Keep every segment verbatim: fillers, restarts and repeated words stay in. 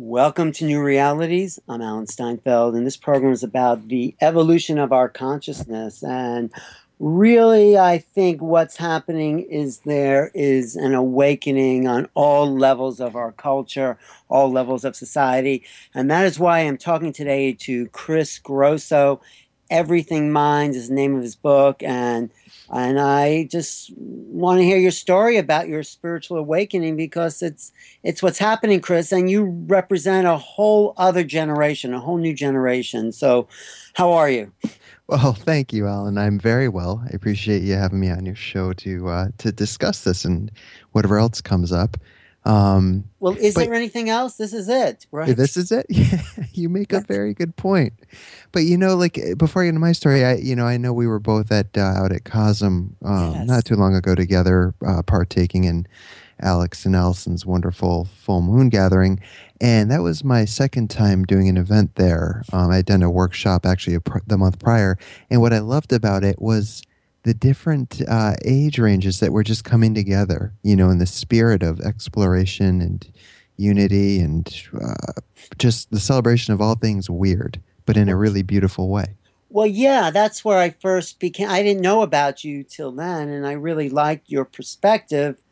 Welcome to New Realities. I'm Alan Steinfeld, and this program is about the evolution of our consciousness. And really, I think what's happening is there is an awakening on all levels of our culture, all levels of society. And that is why I'm talking today to Chris Grosso. Everything Minds is the name of his book. And and I just want to hear your story about your spiritual awakening because it's it's what's happening, Chris, and you represent a whole other generation, a whole new generation. So, how are you? Well, thank you, Alan. I'm very well. I appreciate you having me on your show to uh, to discuss this and whatever else comes up. Um, Well, is but there anything else? This is it, right? this is it. Yeah, you make a very good point. But you know, like eh, before I get into my story, I you know I know we were both at uh, out at Cosm um, not Yes. too long ago together, uh, partaking in Alex and Allison's wonderful full moon gathering. And that was my second time doing an event there. Um, I'd done a workshop actually a pr- the month prior. And what I loved about it was the different uh, age ranges that were just coming together, you know, in the spirit of exploration and unity and uh, just the celebration of all things weird, but in a Well, really beautiful way. well, yeah, that's where I first became. I didn't know about you till then, and I really liked your perspective.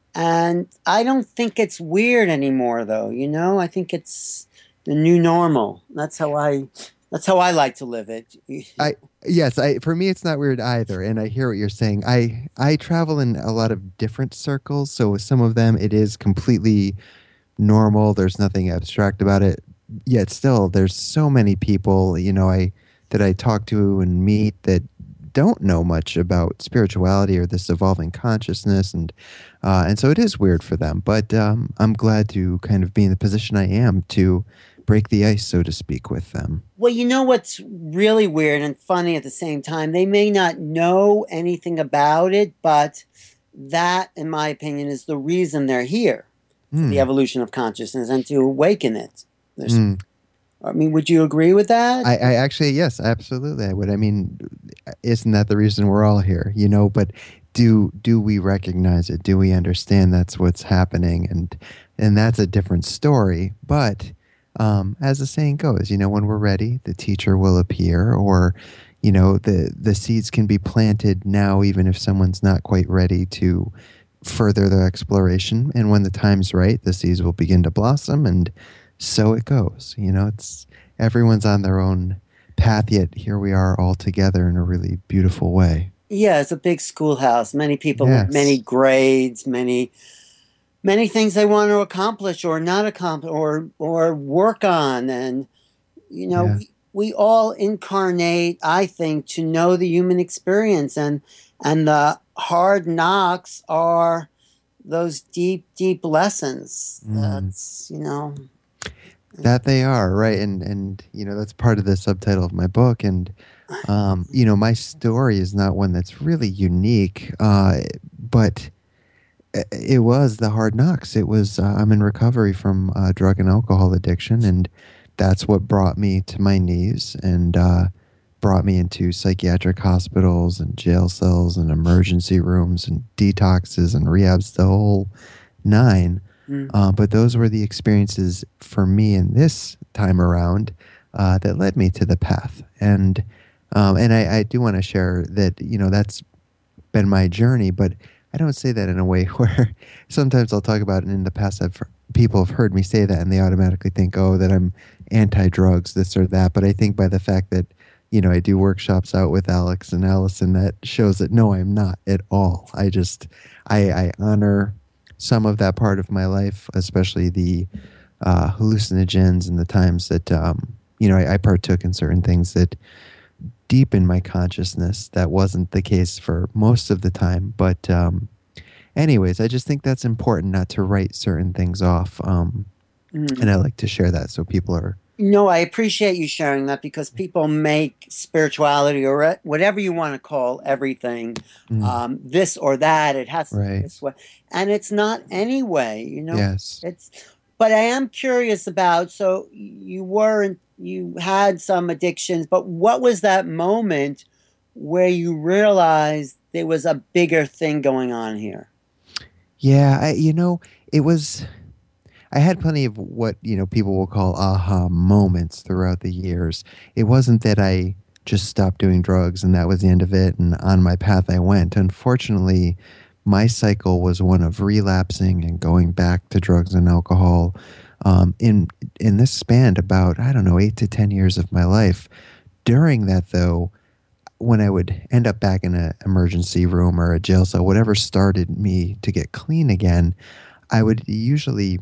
And I don't think it's weird anymore, though. You know, I think it's the new normal. That's how I. That's how I like to live it. I yes, I for me it's not weird either, and I hear what you're saying. I I travel in a lot of different circles, so with some of them it is completely normal. There's nothing abstract about it. Yet still, there's so many people, you know, I that I talk to and meet that don't know much about spirituality or this evolving consciousness, and uh, and so it is weird for them. But um, I'm glad to kind of be in the position I am to break the ice, so to speak, with them. Well, you know what's really weird and funny at the same time? They may not know anything about it, but that, in my opinion, is the reason they're here for the Hmm. evolution of consciousness and to awaken it. There's, Hmm. I mean, would you agree with that? I, I actually, yes, absolutely, I would. I mean, isn't that the reason we're all here? You know, but do do we recognize it? Do we understand that's what's happening? And and that's a different story. But um, as the saying goes, you know, when we're ready, the teacher will appear, or you know, the the seeds can be planted now, even if someone's not quite ready to further their exploration. And when the time's right, the seeds will begin to blossom, and so it goes. You know, it's everyone's on their own path, yet here we are all together in a really beautiful way. Yeah, it's a big schoolhouse. Many people have many Yes. grades, many many things they want to accomplish or not accomplish or or work on, and you know Yeah. we, we all incarnate, I think, to know the human experience, and and the hard knocks are those deep deep lessons. Mm. That's you know That they are, right. And and you know, that's part of the subtitle of my book. And um, you know, my story is not one that's really unique. Uh, but it was the hard knocks. It was uh, I'm in recovery from uh, drug and alcohol addiction, and that's what brought me to my knees and uh, brought me into psychiatric hospitals and jail cells and emergency rooms and detoxes and rehabs, the whole nine. mm, Uh, but those were the experiences for me in this time around uh, that led me to the path. And um, and I, I do want to share that you know that's been my journey, but I don't say that in a way where sometimes I'll talk about it. And in the past, I've people have heard me say that, and they automatically think, "Oh, that I'm anti-drugs, this or that." But I think by the fact that you know I do workshops out with Alex and Allison, that shows that no, I'm not at all. I just I, I honor some of that part of my life, especially the uh, hallucinogens and the times that um, you know I, I partook in certain things that deep in my consciousness. That wasn't the case for most of the time. But, um, anyways, I just think that's important not to write certain things off. Um, and mm. I like to share that so people are. No, I appreciate you sharing that because people make spirituality or whatever you want to call everything, Mm, um, this or that. It has to be right. this way, and it's not anyway. You know, Yes. it's. But I am curious about. So you weren't. You had some addictions, but what was that moment where you realized there was a bigger thing going on here? Yeah. I, you know, it was. I had plenty of what, you know, people will call aha moments throughout the years. It wasn't that I just stopped doing drugs and that was the end of it and on my path I went. Unfortunately, my cycle was one of relapsing and going back to drugs and alcohol. Um, in in this spanned about, I don't know, eight to ten years of my life. During that, though, when I would end up back in an emergency room or a jail cell, whatever started me to get clean again, I would usually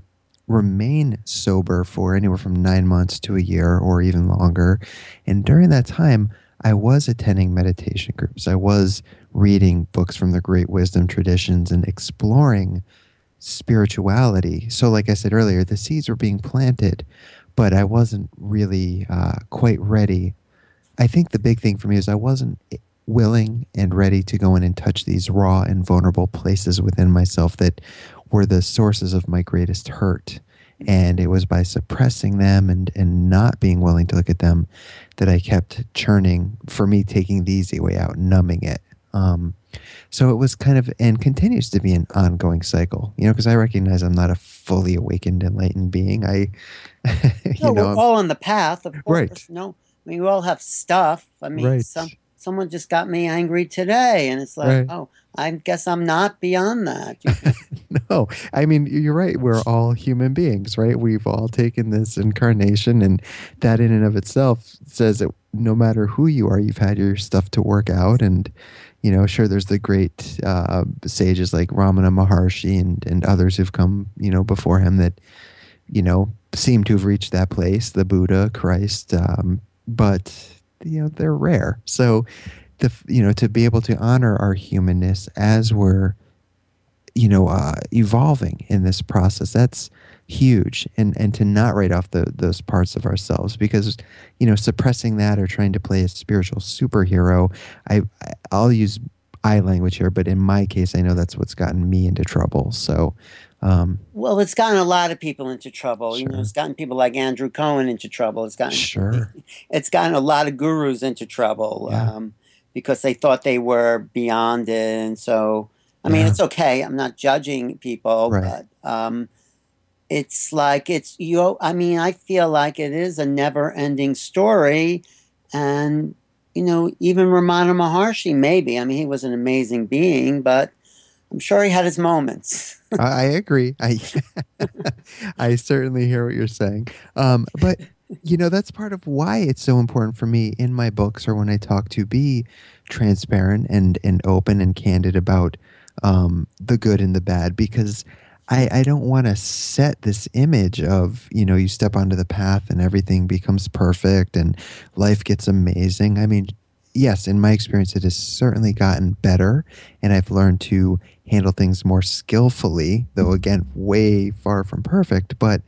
remain sober for anywhere from nine months to a year or even longer. And during that time, I was attending meditation groups. I was reading books from the great wisdom traditions and exploring spirituality. So, like I said earlier, the seeds were being planted, but I wasn't really uh, quite ready. I think the big thing for me is I wasn't willing and ready to go in and touch these raw and vulnerable places within myself that were the sources of my greatest hurt. And it was by suppressing them and, and not being willing to look at them that I kept churning, for me, taking the easy way out, numbing it. Um, so it was kind of, and continues to be an ongoing cycle, you know, because I recognize I'm not a fully awakened, enlightened being. I, you No, know, we're I'm, all on the path, of right, course. No, I mean, we all have stuff. I mean, some right, someone just got me angry today, and it's like, right. oh, I guess I'm not beyond that. You know? No, I mean, you're right. We're all human beings, right? We've all taken this incarnation, and that in and of itself says that no matter who you are, you've had your stuff to work out. And, you know, sure, there's the great uh, sages like Ramana Maharshi and, and others who've come, you know, before him that, you know, seem to have reached that place, the Buddha, Christ, um, but, you know, they're rare. So, the, you know, to be able to honor our humanness as we're you know, uh, evolving in this process. That's huge. And and to not write off the, those parts of ourselves because, you know, suppressing that or trying to play a spiritual superhero, I, I I'll use I language here, but in my case, I know that's what's gotten me into trouble. So, um, Well, it's gotten a lot of people into trouble. You know, sure, it's gotten people like Andrew Cohen into trouble. It's gotten sure, it's gotten a lot of gurus into trouble yeah, um, because they thought they were beyond it. And so, I mean, yeah, it's okay. I'm not judging people, right. but um, it's like it's you. I mean, I feel like it is a never-ending story, and you know, even Ramana Maharshi, maybe. I mean, he was an amazing being, but I'm sure he had his moments. I, I agree. I I certainly hear what you're saying. Um, but you know, that's part of why it's so important for me in my books or when I talk to be transparent and and open and candid about um, the good and the bad because I, I don't want to set this image of, you know, you step onto the path and everything becomes perfect and life gets amazing. I mean, yes, in my experience, it has certainly gotten better and I've learned to handle things more skillfully, though again, way far from perfect. But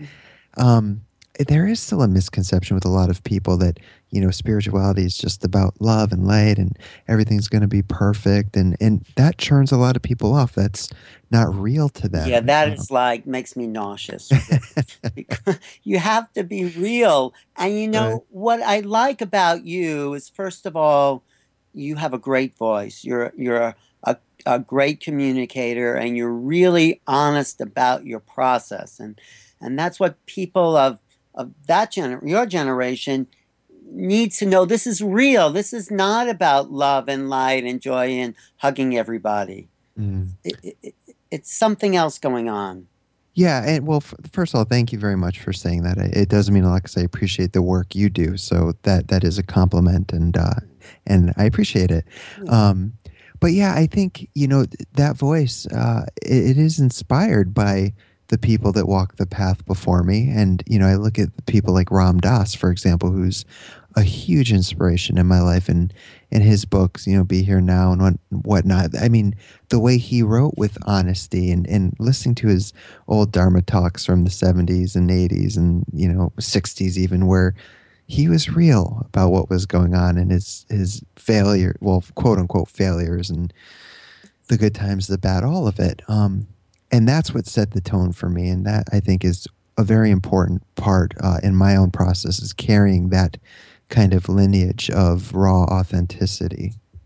um, there is still a misconception with a lot of people that, you know, spirituality is just about love and light and everything's going to be perfect. And, and that churns a lot of people off. That's not real to Yeah, them. that Um, is like makes me nauseous because you have to be real. And you right. know what I like about you is first of all, you have a great voice. You're you're a, a, a great communicator and you're really honest about your process. And and that's what people of of that gener your generation needs to know. This is real. This is not about love and light and joy and hugging everybody. Mm. It, it, it, it's something else going on. Yeah, and well, f- first of all, thank you very much for saying that. I- It does mean a lot because I appreciate the work you do. So that that is a compliment, and uh, and I appreciate it. Yeah. Um, but yeah, I think you know th- that voice. Uh, it, it is inspired by the people that walk the path before me, and you know, I look at people like Ram Dass, for example, who's a huge inspiration in my life, and in his books, you know, Be Here Now and what whatnot. I mean, the way he wrote with honesty and and listening to his old Dharma talks from the seventies and eighties and, you know, sixties even, where he was real about what was going on and his, his failure, well, quote unquote failures and the good times, the bad, all of it. Um, and that's what set the tone for me. And that I think is a very important part uh, in my own process is carrying that kind of lineage of raw authenticity.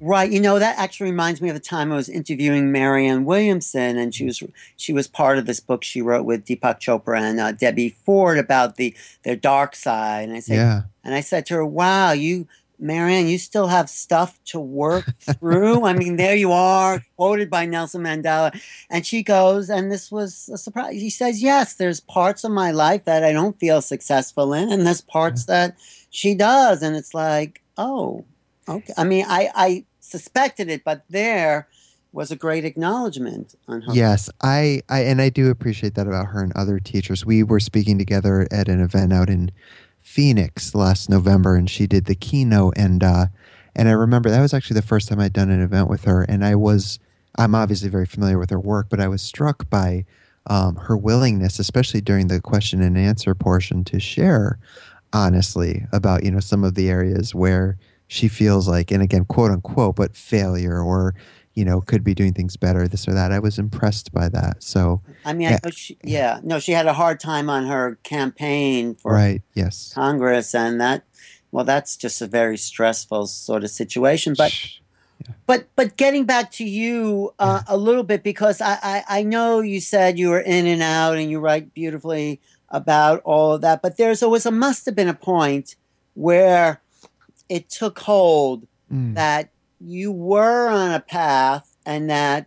Right. You know, that actually reminds me of the time I was interviewing Marianne Williamson, and she was she was part of this book she wrote with Deepak Chopra and uh, Debbie Ford about the their dark side. And I said, Yeah. and I said to her, "Wow, you, Marianne, you still have stuff to work through. I mean, there you are, quoted by Nelson Mandela." And she goes, and this was a surprise. She says, "Yes, there's parts of my life that I don't feel successful in, and there's parts that she does." And it's like, oh. Okay. I mean, I, I suspected it, but there was a great acknowledgement on her. Yes, I, I and I do appreciate that about her and other teachers. We were speaking together at an event out in Phoenix last November, and she did the keynote, and uh, and I remember that was actually the first time I'd done an event with her, and I was I'm obviously very familiar with her work, but I was struck by um, her willingness, especially during the question and answer portion, to share honestly about, you know, some of the areas where she feels like, and again, quote unquote, but failure or, you know, could be doing things better, this or that. I was impressed by that. So, I mean, I yeah, know she, yeah, no, she had a hard time on her campaign for right. Yes. Congress, and that, well, that's just a very stressful sort of situation. But, but, but getting back to you uh, a little bit, because I, I, I know you said you were in and out, and you write beautifully about all of that, but there's always a must have been a point where it took hold Mm. that you were on a path and that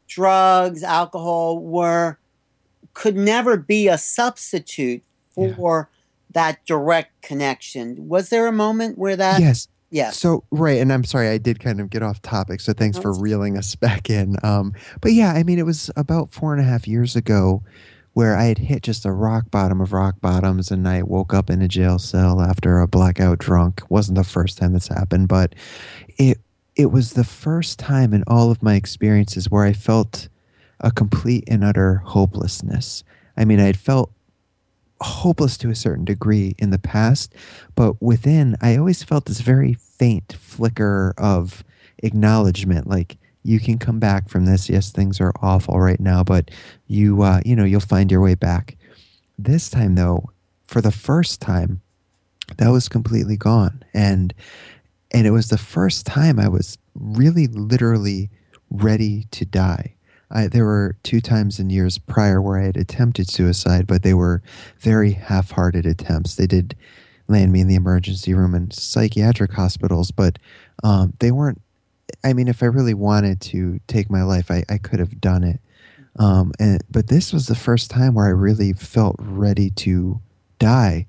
drugs, alcohol were could never be a substitute for yeah. that direct connection. Was there a moment where that? Yes. Yes. So, right. And I'm sorry, I did kind of get off topic. So thanks for reeling us back in. Um, but yeah, I mean, it was about four and a half years ago where I had hit just a rock bottom of rock bottoms, and I woke up in a jail cell after a blackout drunk. Wasn't the first time this happened, but it it was the first time in all of my experiences where I felt a complete and utter hopelessness. I mean, I had felt hopeless to a certain degree in the past, but within, I always felt this very faint flicker of acknowledgement, like, you can come back from this. Yes, things are awful right now, but you, uh, you know, you'll find your way back. This time, though, for the first time, that was completely gone, and and it was the first time I was really, literally ready to die. I, there were two times in years prior where I had attempted suicide, but they were very half-hearted attempts. They did land me in the emergency room in psychiatric hospitals, but um, they weren't. I mean, if I really wanted to take my life, I, I could have done it. Um, and but this was the first time where I really felt ready to die.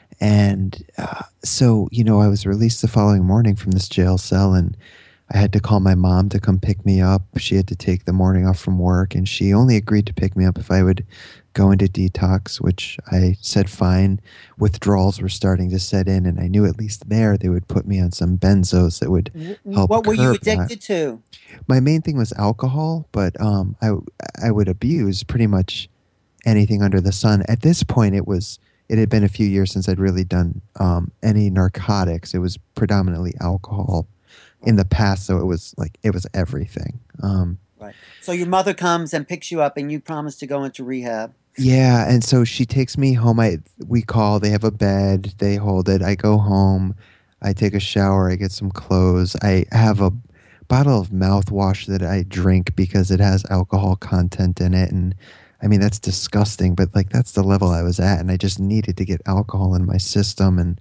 And uh, so, you know, I was released the following morning from this jail cell, and I had to call my mom to come pick me up. She had to take the morning off from work, and she only agreed to pick me up if I would go into detox, which I said fine. Withdrawals were starting to set in, and I knew at least there they would put me on some benzos that would help. What were you addicted that. to? My main thing was alcohol, but um, I I would abuse pretty much anything under the sun. At this point, it was it had been a few years since I'd really done um, any narcotics. It was predominantly alcohol in the past, so it was like it was everything. Um, right. So your mother comes and picks you up, and you promise to go into rehab. Yeah, and so she takes me home. I we call. They have a bed. They hold it. I go home. I take a shower. I get some clothes. I have a bottle of mouthwash that I drink because it has alcohol content in it, and I mean that's disgusting. But like that's the level I was at, and I just needed to get alcohol in my system. And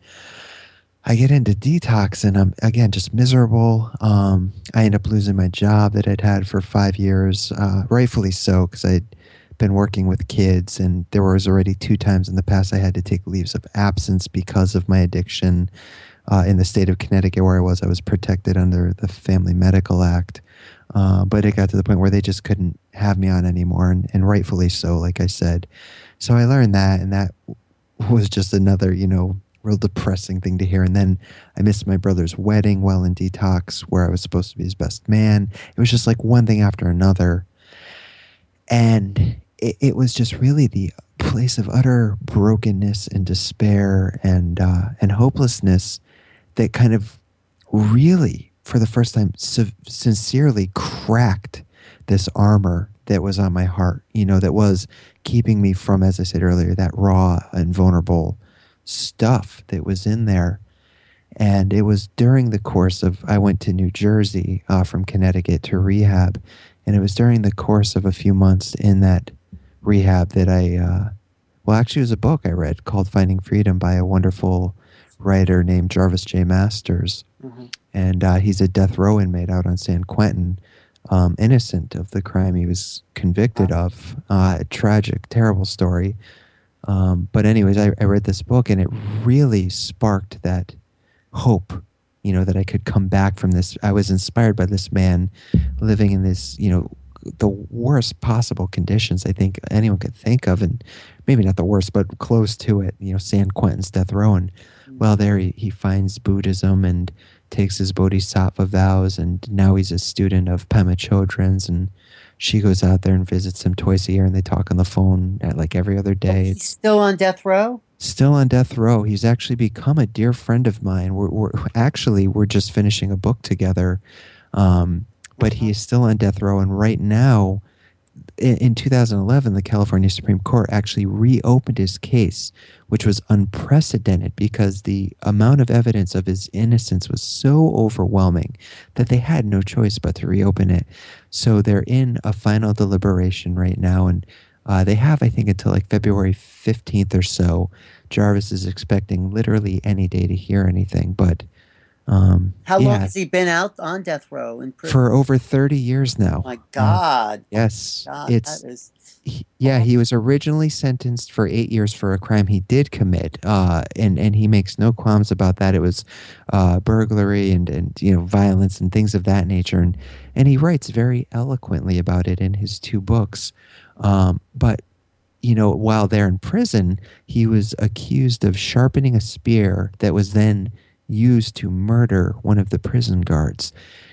I get into detox, and I'm again just miserable. Um, I end up losing my job that I'd had for five years, uh, rightfully so, because I'd been working with kids, and there was already two times in the past I had to take leaves of absence because of my addiction. Uh, in the state of Connecticut where I was, I was protected under the Family Medical Act. Uh, but it got to the point where they just couldn't have me on anymore, and, and rightfully so, like I said. So I learned that, and that was just another, you know, real depressing thing to hear. And then I missed my brother's wedding while in detox, where I was supposed to be his best man. It was just like one thing after another. And it, it was just really the place of utter brokenness and despair and uh, and hopelessness that kind of really, for the first time, s- sincerely cracked this armor that was on my heart, you know, that was keeping me from, as I said earlier, that raw and vulnerable stuff that was in there. And it was during the course of, I went to New Jersey uh, from Connecticut to rehab. And it was during the course of a few months in that rehab that I, uh, well, actually, it was a book I read called Finding Freedom by a wonderful writer named Jarvis J. Masters. Mm-hmm. And uh, he's a death row inmate out on San Quentin, um, innocent of the crime he was convicted Wow. of. Uh, tragic, terrible story. Um, but anyways, I, I read this book, and it really sparked that hope, you know, that I could come back from this. I was inspired by this man living in this, you know, the worst possible conditions I think anyone could think of, and maybe not the worst, but close to it, you know, San Quentin's death row. And well, there he, he finds Buddhism and takes his bodhisattva vows, and now he's a student of Pema Chodron's, and she goes out there and visits him twice a year, and they talk on the phone at like every other Oh, day. he's It's still on death row? still on death row. He's actually become a dear friend of mine. We're, we're actually we're just finishing a book together, um, but he is still on death row. And right now, in, in two thousand eleven, the California Supreme Court actually reopened his case, which was unprecedented because the amount of evidence of his innocence was so overwhelming that they had no choice but to reopen it. So they're in a final deliberation right now, and uh, they have, I think, until like February fifteenth or so. Jarvis is expecting literally any day to hear anything, but um, How long yeah, has he been out on death row in prison? for over thirty years now. My Uh, God. yes, God, it's that is he, yeah, he was originally sentenced for eight years for a crime he did commit, uh, and and he makes no qualms about that. It was uh, burglary and and you know violence and things of that nature, and and he writes very eloquently about it in his two books. Um, but you know, while there in prison, he was accused of sharpening a spear that was then used to murder one of the prison guards.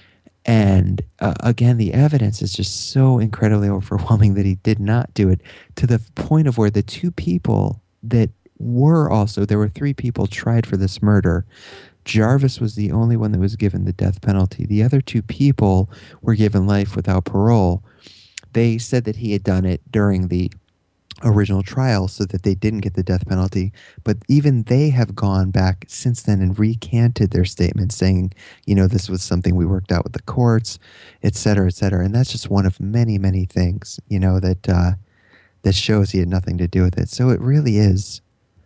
And uh, again, the evidence is just so incredibly overwhelming that he did not do it, to the point of where the two people that were also, there were three people tried for this murder. Jarvis was the only one that was given the death penalty. The other two people were given life without parole. They said that he had done it during the original trial so that they didn't get the death penalty. But even they have gone back since then and recanted their statements, saying, you know, this was something we worked out with the courts, et cetera, et cetera. And that's just one of many, many things, you know, that uh, that shows he had nothing to do with it. So it really is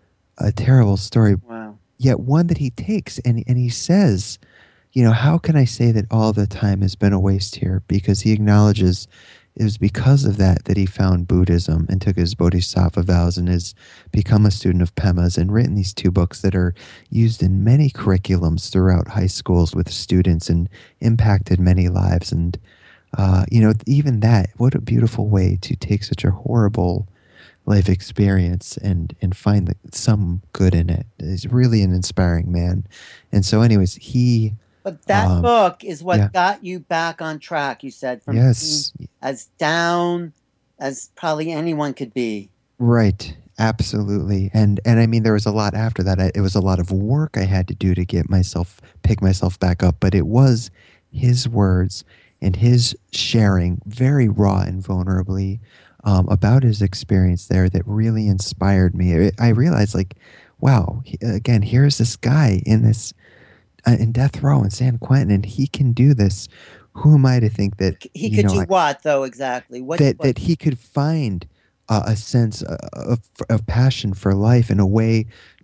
a terrible story, wow. yet one that he takes and, and he says, you know, how can I say that all the time has been a waste here? Because he acknowledges it was because of that that he found Buddhism and took his bodhisattva vows and has become a student of Pema's and written these two books that are used in many curriculums throughout high schools with students and impacted many lives. And, uh, you know, even that, what a beautiful way to take such a horrible life experience and, and find the, some good in it. He's really an inspiring man. And so anyways, he... But that um, book is what yeah. got you back on track, you said, from being Yes. as down as probably anyone could be. Right. Absolutely. And and I mean, there was a lot after that. I, it was a lot of work I had to do to get myself, pick myself back up. But it was his words and his sharing very raw and vulnerably um, about his experience there that really inspired me. It, I realized like, wow, he, again, here's this guy in this, uh, in death row in San Quentin, and he can do this. Who am I to think that He you could know, do I- what, though, exactly? What, that what- that he could find uh, a sense of, of passion for life and a way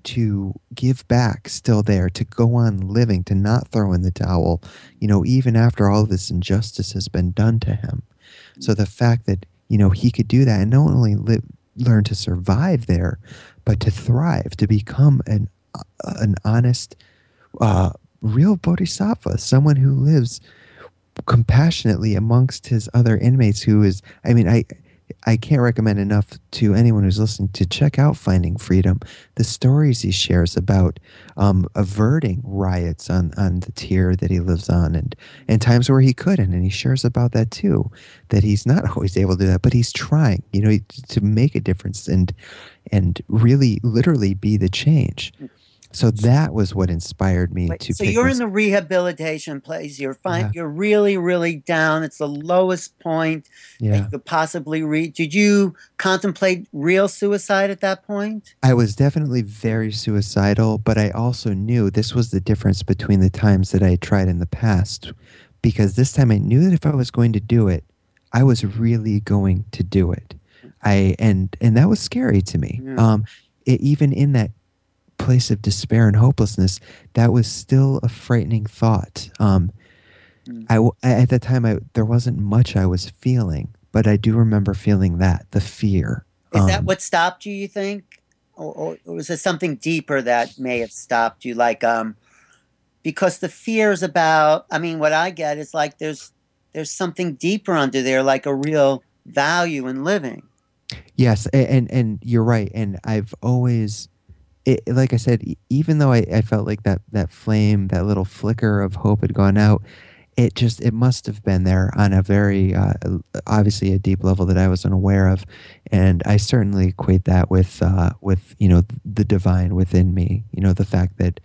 to give back still there, to go on living, to not throw in the towel, you know, even after all this injustice has been done to him. So the fact that, you know, he could do that and not only live, learn to survive there, but to thrive, to become an, uh, an honest, uh, real bodhisattva, someone who lives compassionately amongst his other inmates, who is, I mean, I I can't recommend enough to anyone who's listening to check out Finding Freedom. The stories he shares about um, averting riots on, on the tier that he lives on, and, and times where he couldn't, and he shares about that too, that he's not always able to do that, but he's trying, you know, to make a difference and and really literally be the change. So that was what inspired me Wait, to so pick you're in this. the rehabilitation place. You're fine. Yeah. You're really, really down. It's the lowest point that you Yeah. could possibly reach. Did you contemplate real suicide at that point? I was definitely very suicidal, but I also knew this was the difference between the times that I tried in the past. Because this time I knew that if I was going to do it, I was really going to do it. I and and that was scary to me. Yeah. Um, it, even in that place of despair and hopelessness, that was still a frightening thought. Um, Mm. I w- at that time I there wasn't much I was feeling, but I do remember feeling that the fear. Is that Um, what stopped you, you think? Or, or, or was there something deeper that may have stopped you? Like, um, because the fear is about, I mean, what I get is like there's there's something deeper under there, like a real value in living. yes, a- and and you're right. And I've always, it, like I said, e- even though I, I felt like that that flame, that little flicker of hope had gone out, it just it must have been there on a very uh, obviously a deep level that I was unaware of, and I certainly equate that with uh, with you know the divine within me. You know, the fact that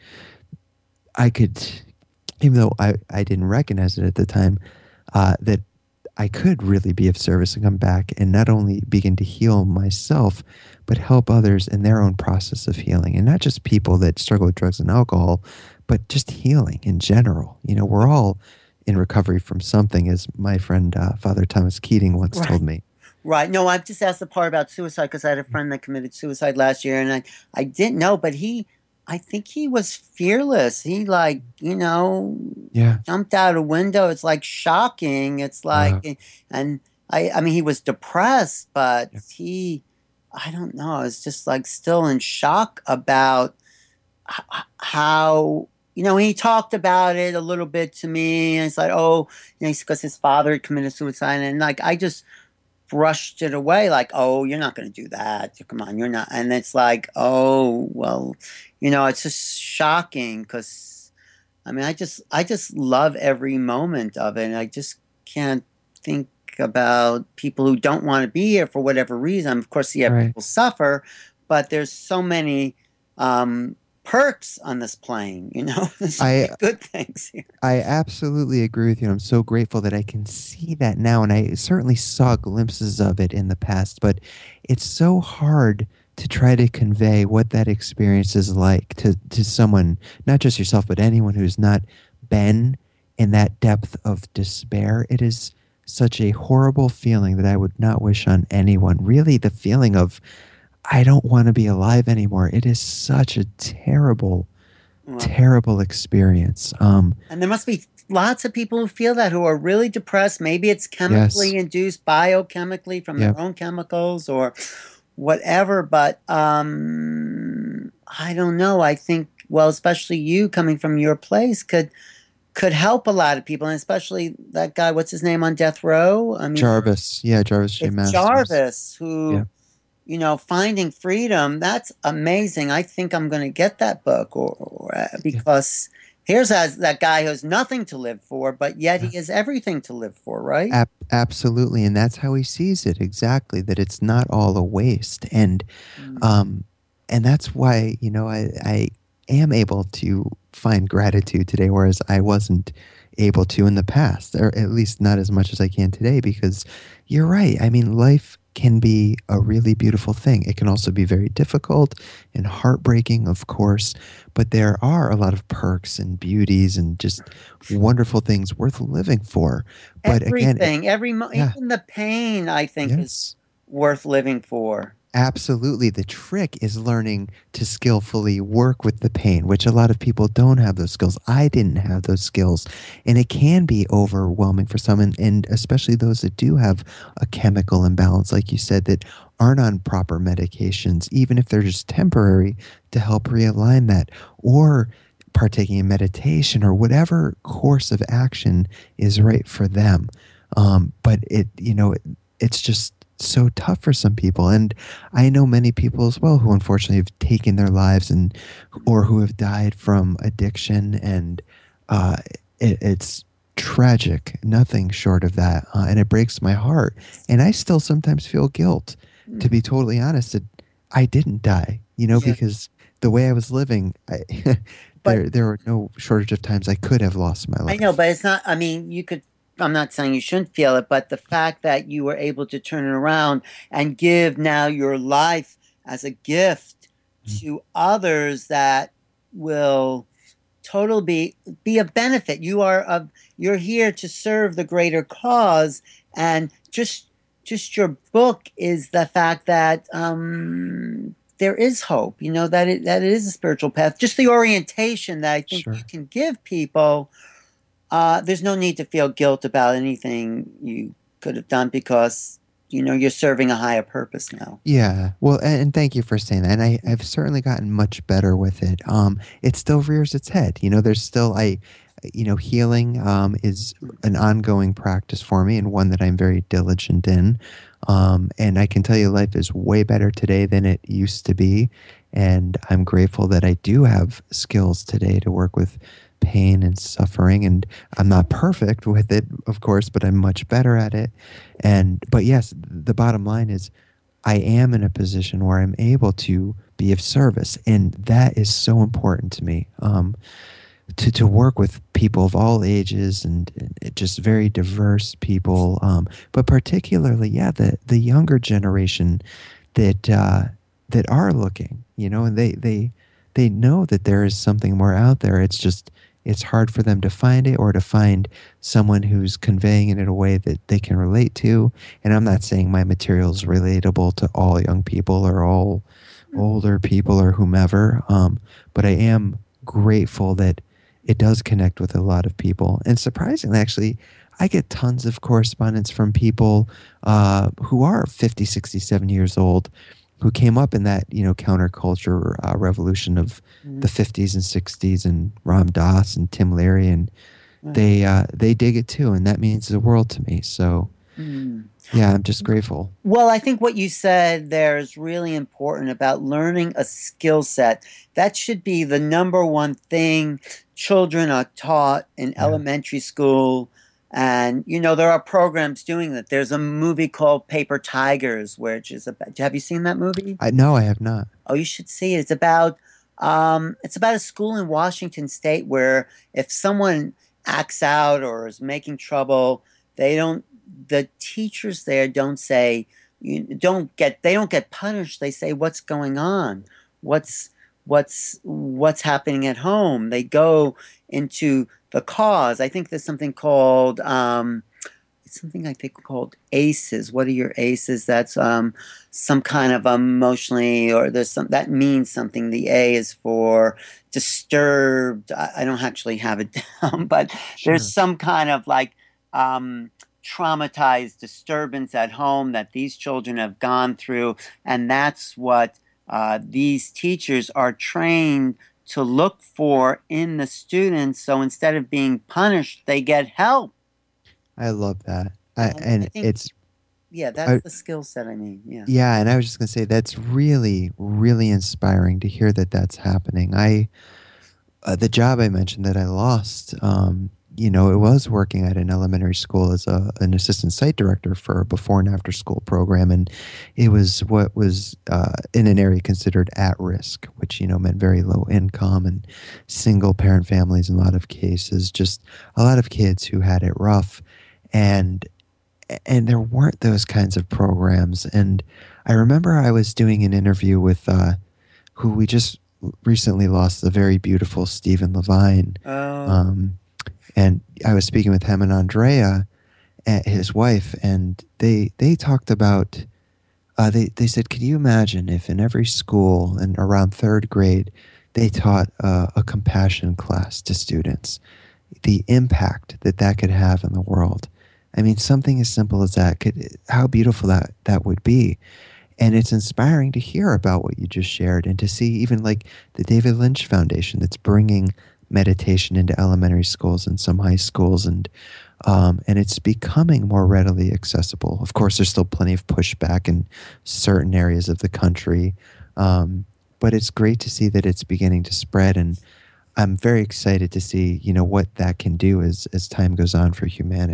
I could, even though I I didn't recognize it at the time, uh, that I could really be of service and come back and not only begin to heal myself, but help others in their own process of healing. And not just people that struggle with drugs and alcohol, but just healing in general. You know, we're all in recovery from something, as my friend uh, Father Thomas Keating once Right. told me. Right. No, I've just asked the part about suicide because I had a friend that committed suicide last year, and I, I didn't know, but he, I think he was fearless. He like, you know, Yeah. jumped out a window. It's like shocking. It's like, Uh, and I, I mean, he was depressed, but yeah. he, I don't know, it's just like still in shock about h- how. You know, he talked about it a little bit to me, and it's like, oh, you know, because his father had committed suicide, and like I just brushed it away like, oh, you're not going to do that. Come on, you're not. And it's like, oh, well, you know, it's just shocking because I mean, I just, I just love every moment of it. And I just can't think about people who don't want to be here for whatever reason. Of course, yeah, Right. people suffer, but there's so many um, perks on this plane, you know, there's so I many good things here. I absolutely agree with you. I'm so grateful that I can see that now. And I certainly saw glimpses of it in the past, but it's so hard to try to convey what that experience is like to, to someone, not just yourself, but anyone who's not been in that depth of despair. It is such a horrible feeling that I would not wish on anyone. Really, the feeling of, I don't want to be alive anymore. It is such a terrible, Well, terrible experience. Um, and there must be lots of people who feel that who are really depressed. Maybe it's yes. chemically induced, biochemically from Yeah. their own chemicals or whatever. But um, I don't know. I think, well, especially you coming from your place could could help a lot of people, and especially that guy. What's his name on death row? I mean, Jarvis. Yeah, Jarvis J. if Masters. Jarvis, Yeah. who you know, finding freedom, that's amazing. I think I'm going to get that book or, or uh, Yeah. because here's as that guy who has nothing to live for, but yet Yeah. he has everything to live for, right? Ab- absolutely. And that's how he sees it exactly, that it's not all a waste. And Mm. um and that's why, you know, I, I am able to find gratitude today, whereas I wasn't able to in the past, or at least not as much as I can today, because you're right. I mean, life can be a really beautiful thing. It can also be very difficult and heartbreaking, of course, but there are a lot of perks and beauties and just wonderful things worth living for. But again, it, Everything, every mo- yeah, even the pain, I think is yes. worth living for. Absolutely. The trick is learning to skillfully work with the pain, which a lot of people don't have those skills. I didn't have those skills. And it can be overwhelming for some, and, and especially those that do have a chemical imbalance, like you said, that aren't on proper medications, even if they're just temporary, to help realign that, or partaking in meditation or whatever course of action is right for them. Um, but it, you know, it, it's just so tough for some people, and I know many people as well who unfortunately have taken their lives and or who have died from addiction, and uh, it, it's tragic, nothing short of that, uh, and it breaks my heart. And I still sometimes feel guilt, to Mm. be totally honest, that I didn't die, you know, Yeah. because the way I was living, I, But there there were no shortage of times I could have lost my I know, life. but it's not, I mean, you could, I'm not saying you shouldn't feel it, but the fact that you were able to turn it around and give now your life as a gift to others that will total be be a benefit. You are a, you're here to serve the greater cause, and just just your book is the fact that um there is hope, you know, that it that it is a spiritual path. Just the orientation that I think you Sure. can give people, uh, there's no need to feel guilt about anything you could have done because you know you're serving a higher purpose now. Yeah. Well, and, and thank you for saying that. And I, I've certainly gotten much better with it. Um, it still rears its head. You know, there's still I, you know, healing um, is an ongoing practice for me and one that I'm very diligent in. Um, and I can tell you, life is way better today than it used to be. And I'm grateful that I do have skills today to work with pain and suffering. And I'm not perfect with it, of course, but I'm much better at it. And but yes, the bottom line is I am in a position where I'm able to be of service, and that is so important to me. Um, to to work with people of all ages and, and just very diverse people, um, but particularly, yeah, the the younger generation that uh, that are looking, you know, and they they they know that there is something more out there. It's just it's hard for them to find it or to find someone who's conveying it in a way that they can relate to. And I'm not saying my material is relatable to all young people or all older people or whomever, um, but I am grateful that it does connect with a lot of people. And surprisingly, actually, I get tons of correspondence from people uh, who are fifty, sixty, seventy years old who came up in that, you know, counterculture uh, revolution of Mm-hmm. the fifties and sixties and Ram Dass and Tim Leary. And Right. they, uh, they dig it too. And that means the world to me. So, Mm. yeah, I'm just grateful. Well, I think what you said there is really important about learning a skill set. That should be the number one thing children are taught in Yeah. elementary school. And, you know, there are programs doing that. There's a movie called Paper Tigers, which is about, have you seen that movie? I No, I have not. Oh, you should see it. It's about um, it's about a school in Washington State where if someone acts out or is making trouble, they don't. The teachers there don't say you don't get. They don't get punished. They say what's going on, what's what's what's happening at home. They go into the cause. I think there's something called. Um, it's something I think called ACEs. What are your ACEs? That's um, some kind of emotionally, or there's some that means something. The A is for disturbed. I, I don't actually have it down, but there's Sure. some kind of like um, traumatized disturbance at home that these children have gone through, and that's what uh, these teachers are trained to look for in the students. So instead of being punished, they get help. I love that. I, And I and think, it's, yeah, that's I, the skill set I mean. Yeah. yeah, and I was just gonna say that's really, really inspiring to hear that that's happening. I uh, the job I mentioned that I lost, um, you know, it was working at an elementary school as a, an assistant site director for a before and after school program, and it was what was uh, in an area considered at risk, which you know meant very low income and single parent families in a lot of cases, just a lot of kids who had it rough, and and there weren't those kinds of programs. And I remember I was doing an interview with uh, who we just recently lost, the very beautiful Stephen Levine. Oh, Um, and I was speaking with him and Andrea, eh, his wife, and they they talked about. Uh, they they said, "Can you imagine if in every school and around third grade, they taught uh, a compassion class to students? The impact that that could have in the world. I mean, something as simple as that could, how beautiful that that would be." And it's inspiring to hear about what you just shared and to see even like the David Lynch Foundation that's bringing meditation into elementary schools and some high schools, and um, and it's becoming more readily accessible. Of course, there's still plenty of pushback in certain areas of the country, um, but it's great to see that it's beginning to spread, and I'm very excited to see you know what that can do as as time goes on for humanity.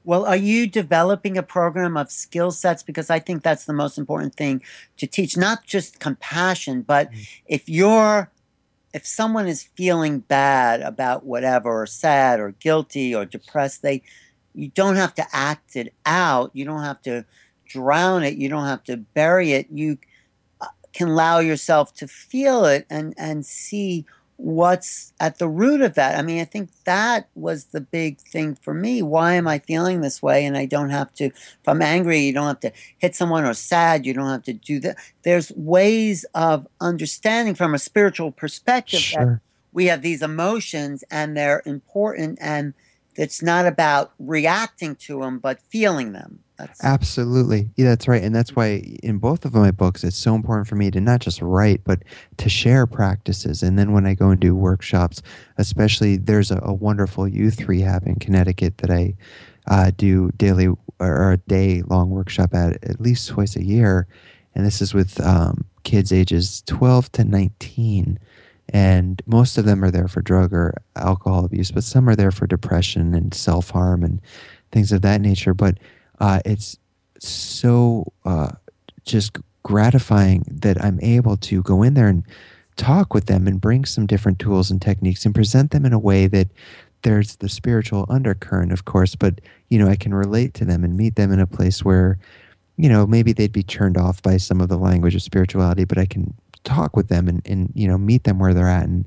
Well, are you developing a program of skill sets? Because I think that's the most important thing to teach, not just compassion, but Mm. if you're if someone is feeling bad about whatever, or sad or guilty or depressed, they you don't have to act it out. You don't have to drown it. You don't have to bury it. You can allow yourself to feel it and and see what's at the root of that. I mean, I think that was the big thing for me. Why am I feeling this way? And I don't have to, if I'm angry, you don't have to hit someone, or sad, you don't have to do that. There's ways of understanding from a spiritual perspective that Sure. we have these emotions and they're important, and it's not about reacting to them, but feeling them. That's Absolutely. Yeah, that's right. And that's why in both of my books, it's so important for me to not just write, but to share practices. And then when I go and do workshops, especially there's a, a wonderful youth rehab in Connecticut that I uh, do daily or a day long workshop at at least twice a year. And this is with um, kids ages twelve to nineteen. And most of them are there for drug or alcohol abuse, but some are there for depression and self harm and things of that nature. But uh, it's so uh, just gratifying that I'm able to go in there and talk with them and bring some different tools and techniques and present them in a way that there's the spiritual undercurrent, of course, but you know, I can relate to them and meet them in a place where, you know, maybe they'd be turned off by some of the language of spirituality, but I can talk with them and, and you know, meet them where they're at and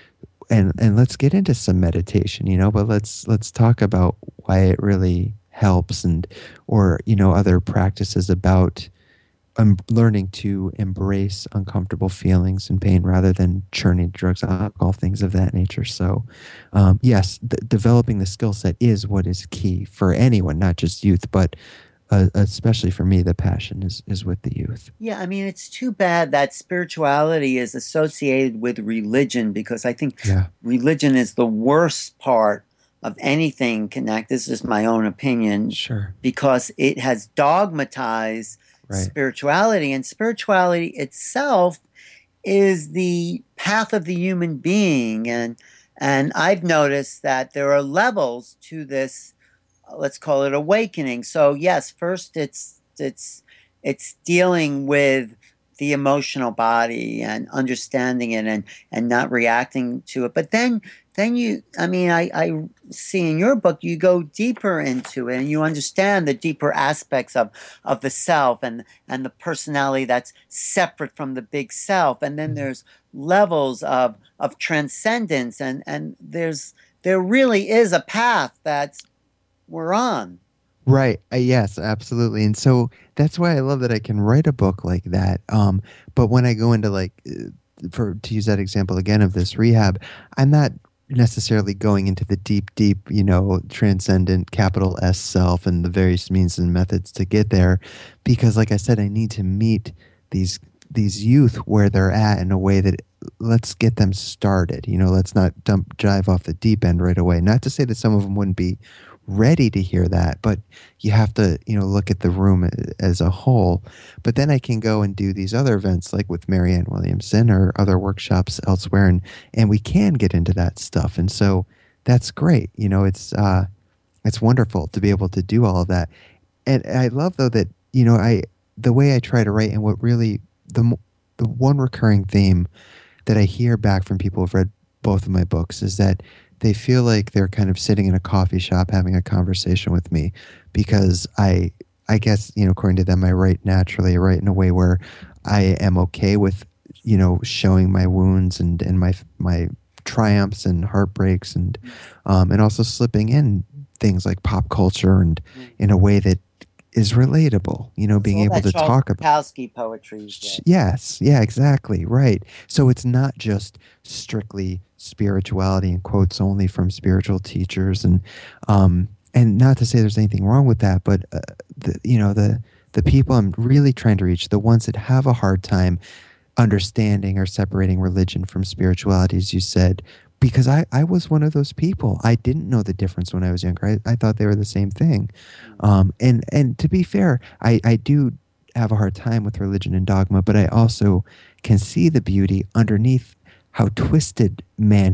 and and let's get into some meditation, you know, but let's let's talk about why it really helps and or you know other practices about um, learning to embrace uncomfortable feelings and pain rather than churning drugs, alcohol, things of that nature. So, um, yes, th- developing the skill set is what is key for anyone, not just youth, but uh, especially for me, the passion is is with the youth. Yeah, I mean, it's too bad that spirituality is associated with religion, because I think Yeah, religion is the worst part of anything connect. This is my own opinion, sure, because it has dogmatized right, spirituality, and spirituality itself is the path of the human being. And and I've noticed that there are levels to this, let's call it awakening. So yes, first it's it's it's dealing with the emotional body and understanding it, and and not reacting to it. But then then you, I mean, I, I see in your book you go deeper into it, and you understand the deeper aspects of of the self, and and the personality that's separate from the big self. And then mhm, there's levels of of transcendence, and and there's there really is a path that's we're on. right. Uh, yes, absolutely. And so that's why I love that I can write a book like that. Um, but when I go into like, uh, for to use that example again of this rehab, I'm not necessarily going into the deep, deep, you know, transcendent capital S self and the various means and methods to get there, because, like I said, I need to meet these these youth where they're at in a way that let's get them started. You know, let's not dump jive off the deep end right away. Not to say that some of them wouldn't be ready to hear that, but you have to, you know, look at the room as a whole. But then I can go and do these other events like with Marianne Williamson or other workshops elsewhere, and and we can get into that stuff. And so that's great. You know, it's uh it's wonderful to be able to do all of that. And I love though that, you know, I the way I try to write and what really the mo- the one recurring theme that I hear back from people who've read both of my books is that they feel like they're kind of sitting in a coffee shop having a conversation with me because I I guess, you know, according to them, I write naturally, I write in a way where I am okay with, you know, showing my wounds and, and my my triumphs and heartbreaks and um, and also slipping in things like pop culture and in a way that is relatable, you know, It's being all able that to Charles talk about. Bukowski poetry. Sh- That, Yes, yeah, exactly, right. So it's not just strictly spirituality and quotes only from spiritual teachers, and um, and not to say there's anything wrong with that, but uh, the, you know the the people I'm really trying to reach, the ones that have a hard time understanding or separating religion from spirituality, as you said, because I, I was one of those people. I didn't know the difference when I was younger. I, I thought they were the same thing. Um, and, and to be fair, I, I do have a hard time with religion and dogma, but I also can see the beauty underneath how twisted man has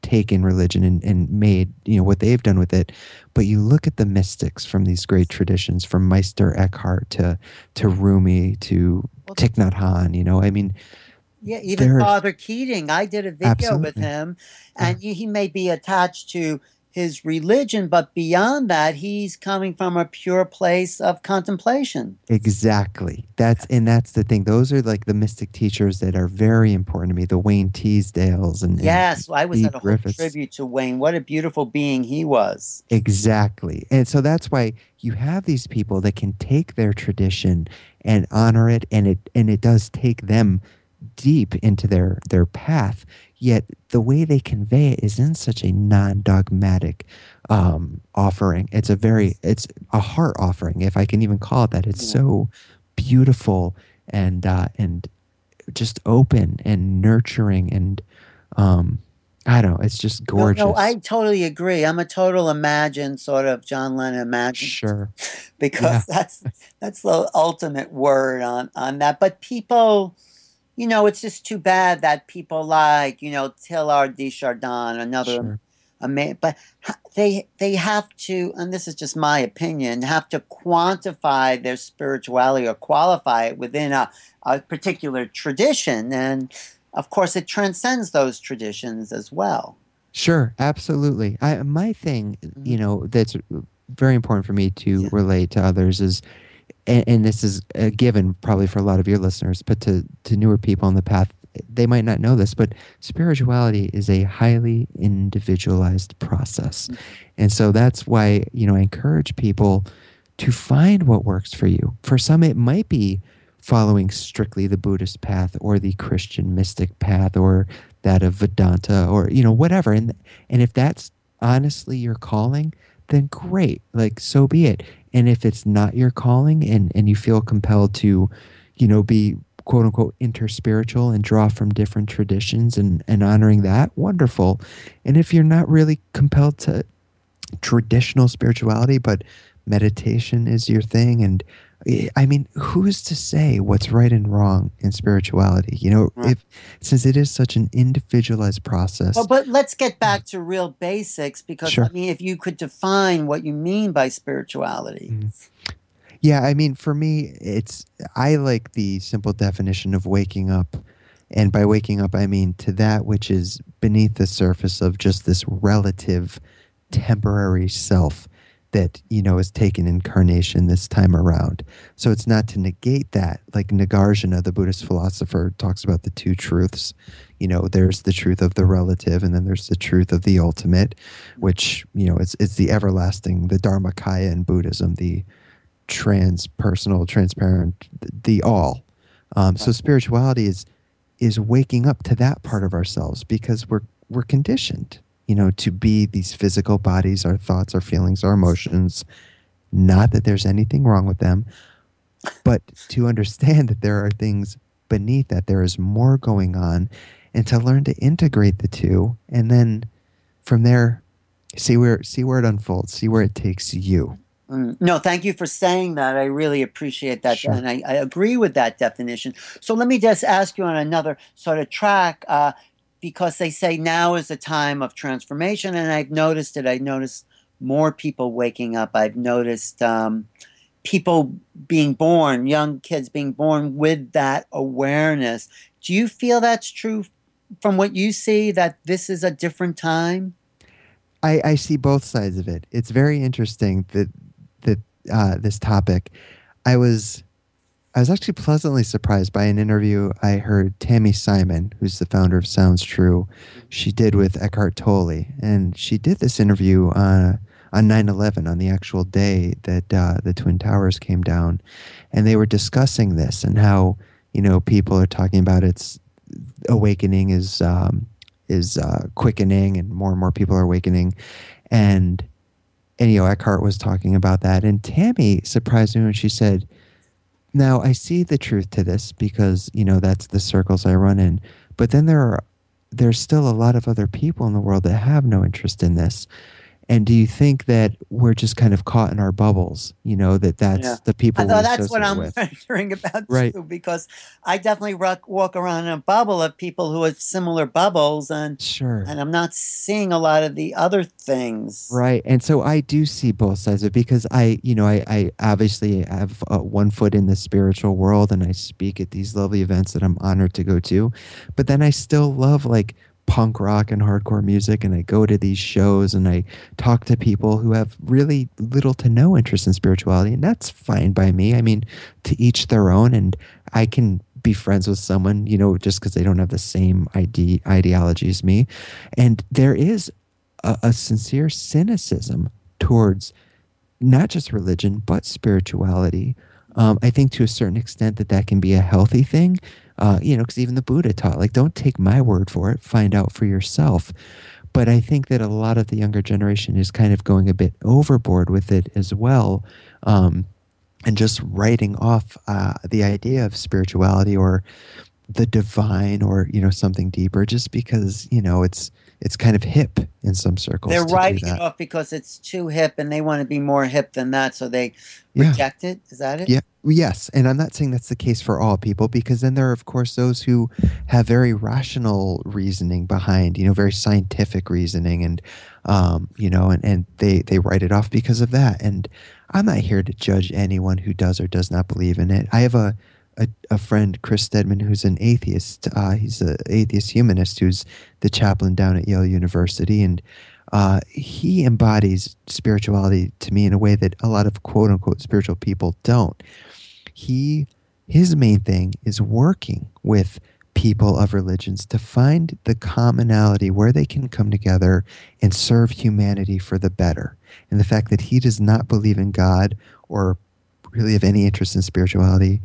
taken religion and, and made, you know, what they've done with it. But you look at the mystics from these great traditions, from Meister Eckhart to to Rumi to Well, Thich Nhat Hanh, you know, I mean, yeah, even they're Father Keating, I did a video with absolutely, him, yeah, and he he may be attached to his religion, but beyond that, he's coming from a pure place of contemplation. exactly. That's and that's the thing. Those are like the mystic teachers that are very important to me. The Wayne Teasdales and and Yes, I was Steve at a whole Griffiths. tribute to Wayne. What a beautiful being he was. Exactly. And so that's why you have these people that can take their tradition and honor it, and it and it does take them deep into their their path. Yet the way they convey it is in such a non-dogmatic um, offering. It's a very it's a heart offering, if I can even call it that. It's Yeah. so beautiful and uh, and just open and nurturing and um, I don't know. It's just No, no, I gorgeous. totally agree. I'm a total Imagine sort of John Lennon Imagine Sure. because Yeah. that's that's the ultimate word on on that. But people, you know, it's just too bad that people like, you know, Teilhard de Chardin, another Sure. ama- but ha- they they have to, and this is just my opinion, have to quantify their spirituality or qualify it within a, a particular tradition, and of course, it transcends those traditions as well. Sure, absolutely. I my thing, Mhm. you know, that's very important for me to Yeah. relate to others is, and, and this is a given probably for a lot of your listeners, but to to newer people on the path, they might not know this, but spirituality is a highly individualized process, and so that's why, you know, I encourage people to find what works for you. For some, it might be following strictly the Buddhist path or the Christian mystic path or that of Vedanta or, you know, whatever. And and if that's honestly your calling, then great. Like so be it. And if it's not your calling and, and you feel compelled to, you know, be quote unquote interspiritual and draw from different traditions and, and honoring that, wonderful. And if you're not really compelled to traditional spirituality, but meditation is your thing. And eh, I mean, who's to say what's right and wrong in spirituality? You know, Right. if since it is such an individualized Well, process. but let's get back to real basics because I Sure. mean, if you could define what you mean by spirituality. Mhm. Yeah, I mean, for me, it's I like the simple definition of waking up. And by waking up, I mean to that which is beneath the surface of just this relative temporary self that, you know, is taken incarnation this time around. So it's not to negate that. Like Nagarjuna, the Buddhist philosopher, talks about the two truths. You know, there's the truth of the relative, and then there's the truth of the ultimate, which, you know, it's, it's the everlasting, the Dharmakaya in Buddhism, the transpersonal, transparent, the all. Um, so spirituality is is waking up to that part of ourselves because we're we're conditioned, you know, to be these physical bodies, our thoughts, our feelings, our emotions. Not that there's anything wrong with them, but to understand that there are things beneath that, there is more going on, and to learn to integrate the two, and then from there, see where see where it unfolds, see where it takes you. Mm. No, thank you for saying that. I really appreciate that. Sure. And I, I agree with that definition. So let me just ask you on another sort of track, uh, because they say now is a time of transformation. And I've noticed it. I've noticed more people waking up. I've noticed um, people being born, young kids being born with that awareness. Do you feel that's true from what you see, that this is a different time? I, I see both sides of it. It's very interesting that that uh, this topic. I was I was actually pleasantly surprised by an interview I heard Tammy Simon, who's the founder of Sounds True, she did with Eckhart Tolle, and she did this interview uh, on nine eleven, on the actual day that uh, the Twin Towers came down, and they were discussing this and how, you know, people are talking about its awakening is um, is uh, quickening, and more and more people are awakening, and and you know Eckhart was talking about that, and Tammy surprised me when she said, "Now I see the truth to this because you know that's the circles I run in, but then there are there's still a lot of other people in the world that have no interest in this, And do you think that we're just kind of caught in our bubbles? You know, that Yeah. that's the I people we thought that's what associate I'm with. wondering about Right. too, because I definitely rock, walk around in a bubble of people who have similar bubbles, and Sure. and I'm not seeing a lot of the other things. Right. And so I do see both sides of it because I, you know, I, I obviously have uh, one foot in the spiritual world and I speak at these lovely events that I'm honored to go to. But then I still love like punk rock and hardcore music. And I go to these shows and I talk to people who have really little to no interest in spirituality. And that's fine by me. I mean, to each their own. And I can be friends with someone, you know, just because they don't have the same ide- ideology as me. And there is a, a sincere cynicism towards not just religion but spirituality. Um, I think to a certain extent that that can be a healthy thing. Uh, you know, because even the Buddha taught, like, don't take my word for it, find out for yourself. But I think that a lot of the younger generation is kind of going a bit overboard with it as well. Um, and just writing off uh, the idea of spirituality or the divine or you know something deeper just because you know it's it's kind of hip in some circles They're to do writing it that. off because it's too hip, and they want to be more hip than that, so they Yeah. reject it. Is that it? Yeah. Yes, and I'm not saying that's the case for all people because then there are of course those who have very rational reasoning behind, you know, very scientific reasoning and um, you know, and, and they they write it off because of that. And I'm not here to judge anyone who does or does not believe in it. I have a a, a friend, Chris Stedman, who's an atheist. Uh, he's an atheist humanist who's the chaplain down at Yale University, and uh, he embodies spirituality to me in a way that a lot of quote unquote spiritual people don't. He his main thing is working with people of religions to find the commonality where they can come together and serve humanity for the better. And the fact that he does not believe in God or really have any interest in spirituality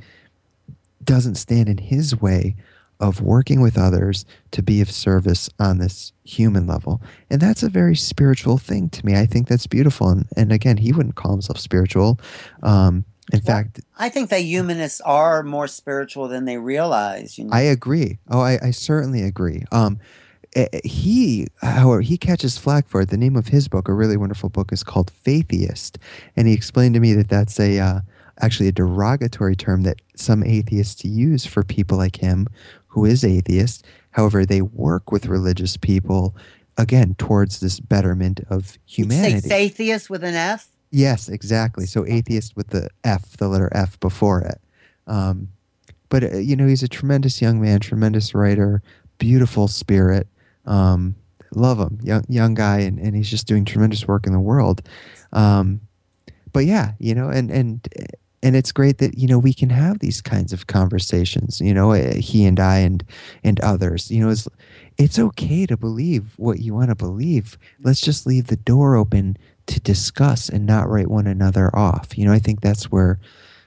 doesn't stand in his way of working with others to be of service on this human level. And that's a very spiritual thing to me. I think that's beautiful. And, and again, he wouldn't call himself spiritual. Um, in Well, fact, I think that humanists are more spiritual than they realize. You I know, agree. Oh, I, I certainly agree. Um, eh, eh, he, however, he catches flack for it. The name of his book, a really wonderful book, is called Faithiest, and he explained to me that that's a uh, actually a derogatory term that some atheists use for people like him, who is atheist. However, they work with religious people again towards this betterment of did you say humanity. Sathiest with an F? Yes, exactly. So Okay. atheist with the F, the letter F before it. Um, but uh, you know, he's a tremendous young man, tremendous writer, beautiful spirit. Um, love him, young young guy, and, and he's just doing tremendous work in the world. Um, but yeah, you know, and and and it's great that you know we can have these kinds of conversations. You know, uh, he and I and and others. You know, it's it's okay to believe what you want to believe. Let's just leave the door open to discuss and not write one another off. You know, I think that's where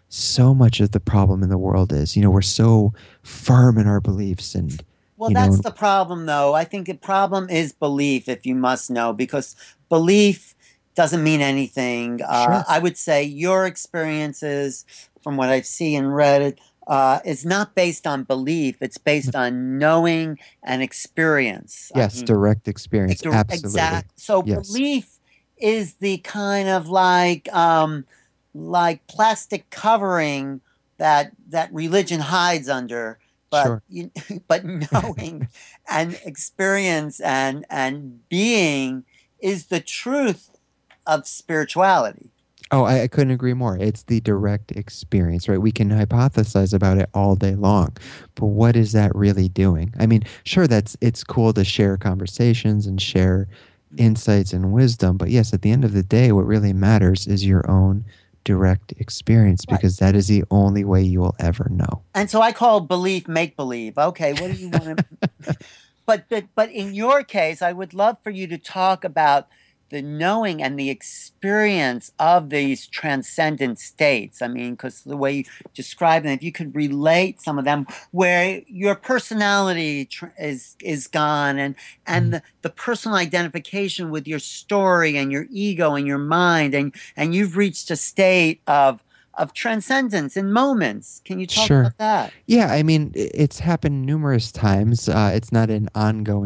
so much of the problem in the world is. You know, we're so firm in our beliefs and, Well, you know, that's and- the problem, though. I think the problem is belief, if you must know, because belief doesn't mean anything. Uh, sure. I would say your experiences, from what I've seen and read, uh, is not based on belief. It's based on knowing and experience. I Yes, mean, direct experience. Absolutely. exact. So Yes. belief is the kind of like um, like plastic covering that that religion hides under, but Sure. you, but knowing and experience and and being is the truth of spirituality. Oh, I, I couldn't agree more. It's the direct experience, right? We can hypothesize about it all day long, but what is that really doing? I mean, sure, that's it's cool to share conversations and share insights and wisdom, but yes, at the end of the day, what really matters is your own direct experience Right. because that is the only way you will ever know. And so I call belief make believe. Okay, what do you want to but but but in your case, I would love for you to talk about the knowing and the experience of these transcendent states. I mean, because the way you describe them, if you could relate some of them, where your personality tr- is is gone, and and Mhm. the, the personal identification with your story and your ego and your mind, and and you've reached a state of of transcendence in moments. Can you talk Sure. about that? Yeah, I mean, i- it's happened numerous times. Uh, it's not an ongoing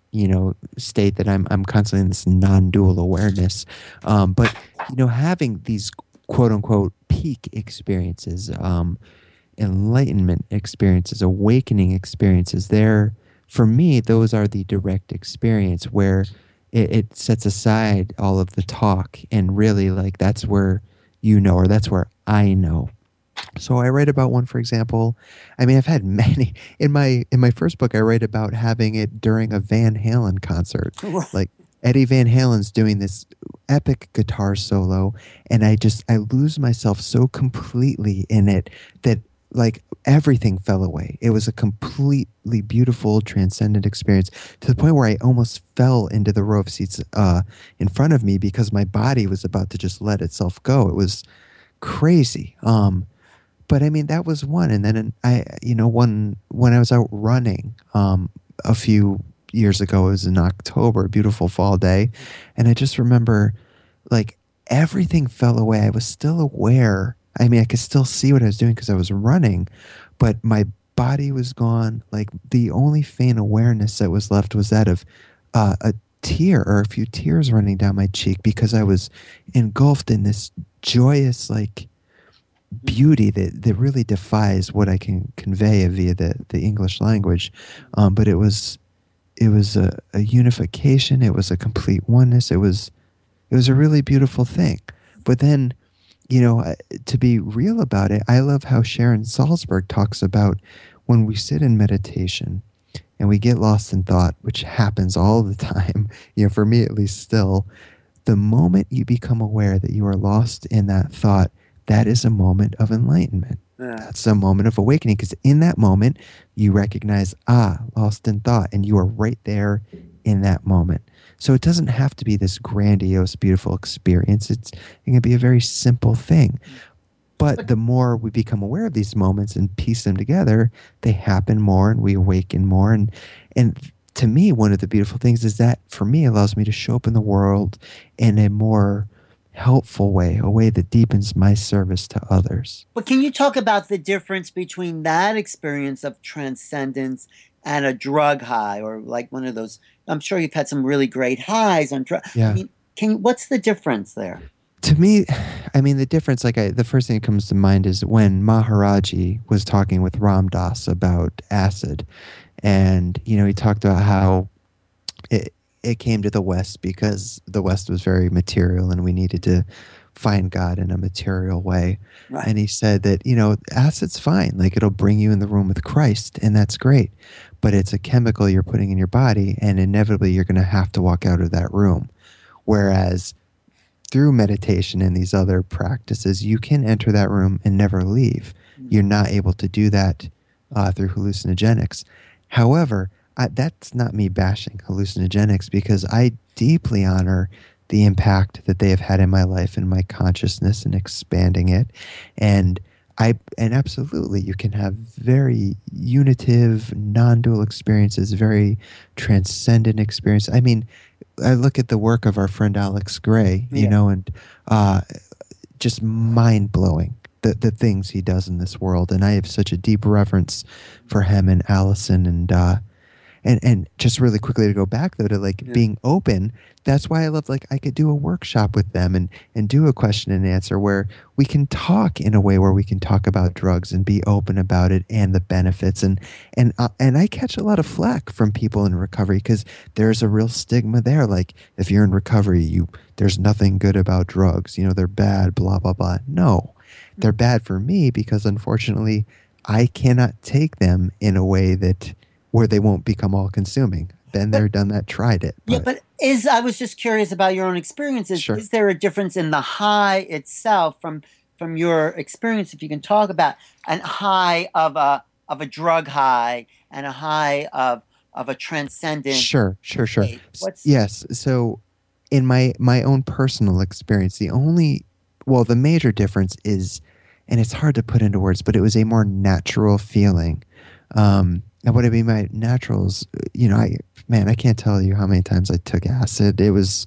you know, state that I'm I'm constantly in this non-dual awareness. Um, but you know, having these quote unquote peak experiences, um, enlightenment experiences, awakening experiences, there for me, those are the direct experience where it, it sets aside all of the talk and really like that's where you know, or that's where I know. So I write about one, for example. I mean, I've had many in my in my first book. I write about having it during a Van Halen concert, like Eddie Van Halen's doing this epic guitar solo, and I just I lose myself so completely in it that like everything fell away. It was a completely beautiful, transcendent experience to the point where I almost fell into the row of seats uh, in front of me because my body was about to just let itself go. It was crazy. Um, but I mean, that was one. And then I, you know, one when I was out running um, a few years ago, it was in October, a beautiful fall day, and I just remember, like everything fell away. I was still aware. I mean, I could still see what I was doing because I was running, but my body was gone. Like the only faint awareness that was left was that of uh, a tear or a few tears running down my cheek because I was engulfed in this joyous, like beauty that, that really defies what I can convey via the, the English language. Um, but it was it was a, a unification. It was a complete oneness. It was it was a really beautiful thing. But then, you know, uh, to be real about it, I love how Sharon Salzberg talks about when we sit in meditation and we get lost in thought, which happens all the time. You know, for me at least, still, the moment you become aware that you are lost in that thought, that is a moment of enlightenment. Yeah. That's a moment of awakening because in that moment, you recognize, ah, lost in thought, and you are right there in that moment. So it doesn't have to be this grandiose, beautiful experience. It's, it can be a very simple thing. But the more we become aware of these moments and piece them together, they happen more and we awaken more. And, and to me, one of the beautiful things is that for me, it allows me to show up in the world in a more helpful way, a way that deepens my service to others. But can you talk about the difference between that experience of transcendence and a drug high, or like one of those? I'm sure you've had some really great highs on drug. I Yeah. mean, can what's the difference there? To me, I mean, the difference, like I, the first thing that comes to mind is when Maharaji was talking with Ram Dass about acid. And, you know, he talked about how it, it came to the West because the West was very material and we needed to find God in a material way. Right. And he said that, you know, acid's fine. Like it'll bring you in the room with Christ and that's great. But it's a chemical you're putting in your body and inevitably you're going to have to walk out of that room. Whereas through meditation and these other practices, you can enter that room and never leave. You're not able to do that uh, through hallucinogenics. However, I, that's not me bashing hallucinogenics because I deeply honor the impact that they have had in my life and my consciousness and expanding it. And I and absolutely, you can have very unitive, non-dual experiences, very transcendent experience. I mean, I look at the work of our friend Alex Gray, you Yeah. know, and uh, just mind blowing the the things he does in this world. And I have such a deep reverence for him and Allison and uh, and and just really quickly to go back though to like Yeah. being open. That's why I love like I could do a workshop with them and and do a question and answer where we can talk in a way where we can talk about drugs and be open about it and the benefits and and uh, and I catch a lot of flack from people in recovery because there's a real stigma there. Like if you're in recovery, you there's nothing good about drugs. You know they're bad. Blah blah blah. No, they're bad for me because unfortunately I cannot take them in a way that where they won't become all consuming. Been there, done that, tried it. Yeah, but is I was just curious about your own experiences. Sure. Is there a difference in the high itself from from your experience, if you can talk about an high of a of a drug high and a high of of a transcendent Sure, sure, sure. state? S- What's Yes. So in my my own personal experience, the only well, the major difference is, and it's hard to put into words, but it was a more natural feeling. Um, and what I mean by natural is, you know, I man, I can't tell you how many times I took acid. It was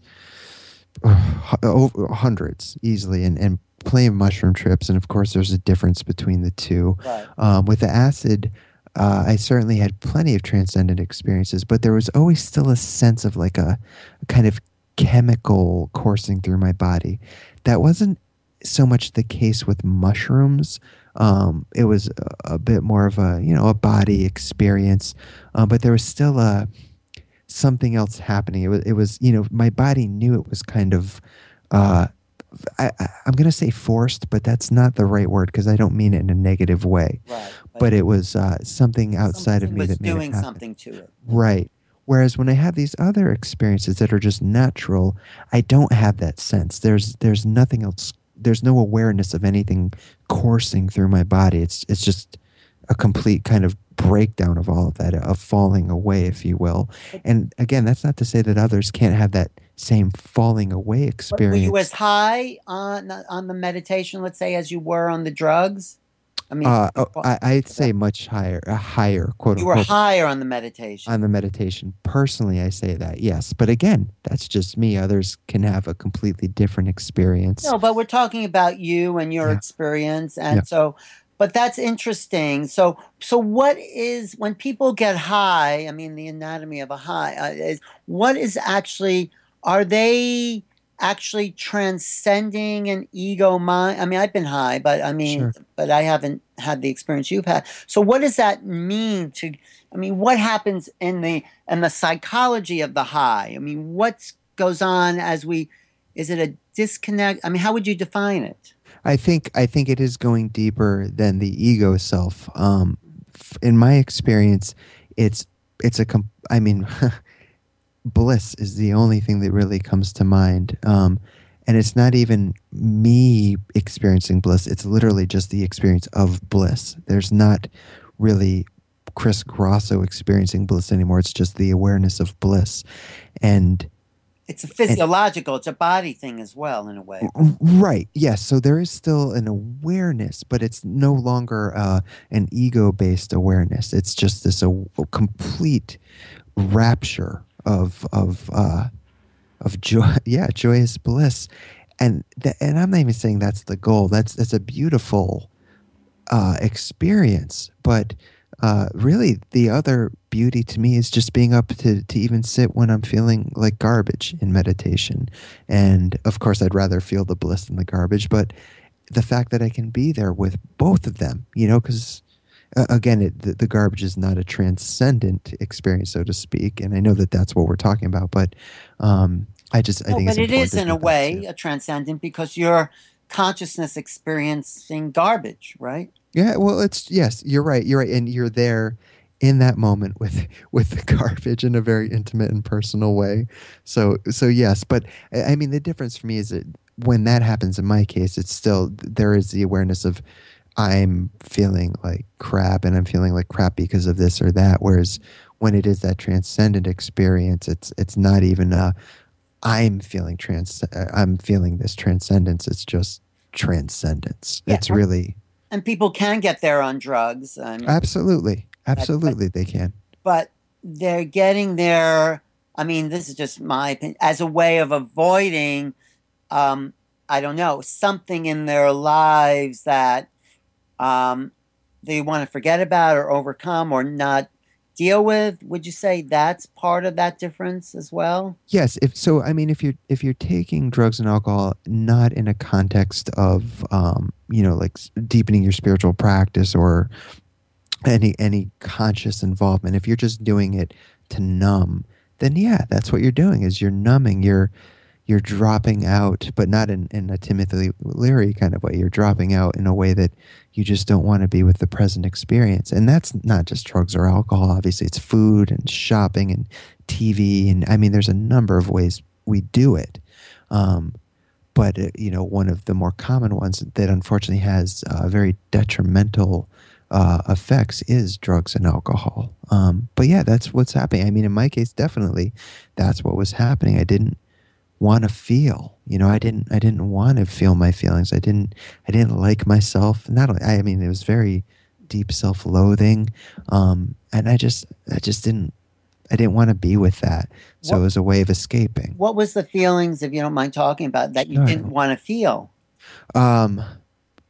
uh, over hundreds easily, and and plenty of mushroom trips. And of course, there's a difference between the two. right? Um, with the acid, uh, I certainly had plenty of transcendent experiences, but there was always still a sense of like a, a kind of chemical coursing through my body. That wasn't so much the case with mushrooms. Um, it was a, a bit more of a, you know, a body experience, uh, but there was still a something else happening. It was, it was, you know, my body knew it was kind of, uh, I, I, I'm going to say forced, but that's not the right word because I don't mean it in a negative way. Right. But But it was uh, something outside of something me was that made it doing happen. something to it. Right. Whereas when I have these other experiences that are just natural, I don't have that sense. There's there's nothing else. There's no awareness of anything coursing through my body. It's it's just a complete kind of breakdown of all of that, of falling away, if you will. And again, that's not to say that others can't have that same falling away But were you experience. as high on on the meditation, let's say, as you were on the drugs? I mean, Uh, oh, I, I'd say much higher, a higher, quote you were unquote, higher on the meditation. on the meditation. Personally, I say that, yes. But again, that's just me. Others can have a completely different experience. No, but we're talking about you and your Yeah. experience, Yeah. and so, but that's interesting. So, so what is when people get high? I mean, the anatomy of a high uh, is what is actually are they actually transcending an ego mind? I mean, I've been high, but I mean, Sure. but I haven't had the experience you've had. So, what does that mean to? I mean, what happens in the in the psychology of the high? I mean, what goes on as we is it a disconnect? I mean, how would you define it? I think I think it is going deeper than the ego self. Um, f- in my experience, it's it's a com- I mean, bliss is the only thing that really comes to mind. Um, and it's not even me experiencing bliss. It's literally just the experience of bliss. There's not really Chris Grosso experiencing bliss anymore. It's just the awareness of bliss. And It's a and physiological, it's a body thing as well, in a way. right, yes. So there is still an awareness, but it's no longer uh, an ego-based awareness. It's just this a, a complete rapture of of uh, of joy. Yeah, joyous bliss, and th- and I'm not even saying that's the goal. That's that's a beautiful uh, experience. But uh, really, the other beauty to me is just being up to, to even sit when I'm feeling like garbage in meditation. And of course, I'd rather feel the bliss than the garbage. But the fact that I can be there with both of them, you know, because uh, again, it, the, the garbage is not a transcendent experience, so to speak. And I know that that's what we're talking about. But um, I just I No, think it's but it important is to in a note that too. way a transcendent because you're consciousness experiencing garbage, right? Yeah, well, it's yes, you're right. You're right, and you're there in that moment with with the garbage in a very intimate and personal way. So so yes, but I I mean the difference for me is that when that happens in my case, it's still there is the awareness of I'm feeling like crap and I'm feeling like crap because of this or that. Whereas when it is that transcendent experience, it's it's not even a I'm feeling trans I'm feeling this transcendence. It's just transcendence. Yeah, It's really and people can get there on drugs. I mean, absolutely. that, but Absolutely, they can. but they're getting there. I mean, this is just my opinion as a way of avoiding, um, I don't know, something in their lives that um, they want to forget about or overcome or not deal with. Would you say that's part of that difference as well? Yes, if so, I mean, if you're if you're taking drugs and alcohol not in a context of, um, you know, like s- deepening your spiritual practice or any any conscious involvement, if you're just doing it to numb, then yeah, that's what you're doing is you're numbing. You're you're dropping out, but not in, in a Timothy Leary kind of way. You're dropping out in a way that you just don't want to be with the present experience. And that's not just drugs or alcohol. Obviously, it's food and shopping and T V. And I mean, there's a number of ways we do it. Um, but, uh, you know, one of the more common ones that unfortunately has uh, very detrimental uh, effects is drugs and alcohol. Um, but yeah, that's what's happening. I mean, in my case, definitely that's what was happening. I didn't want to feel. You know, I didn't I didn't want to feel my feelings. I didn't I didn't like myself. Not only I mean it was very deep self-loathing. Um and I just I just didn't I didn't want to be with that. So it What was a way of escaping. what was the feelings, if you don't mind talking about, that you Sure. didn't want to feel? Um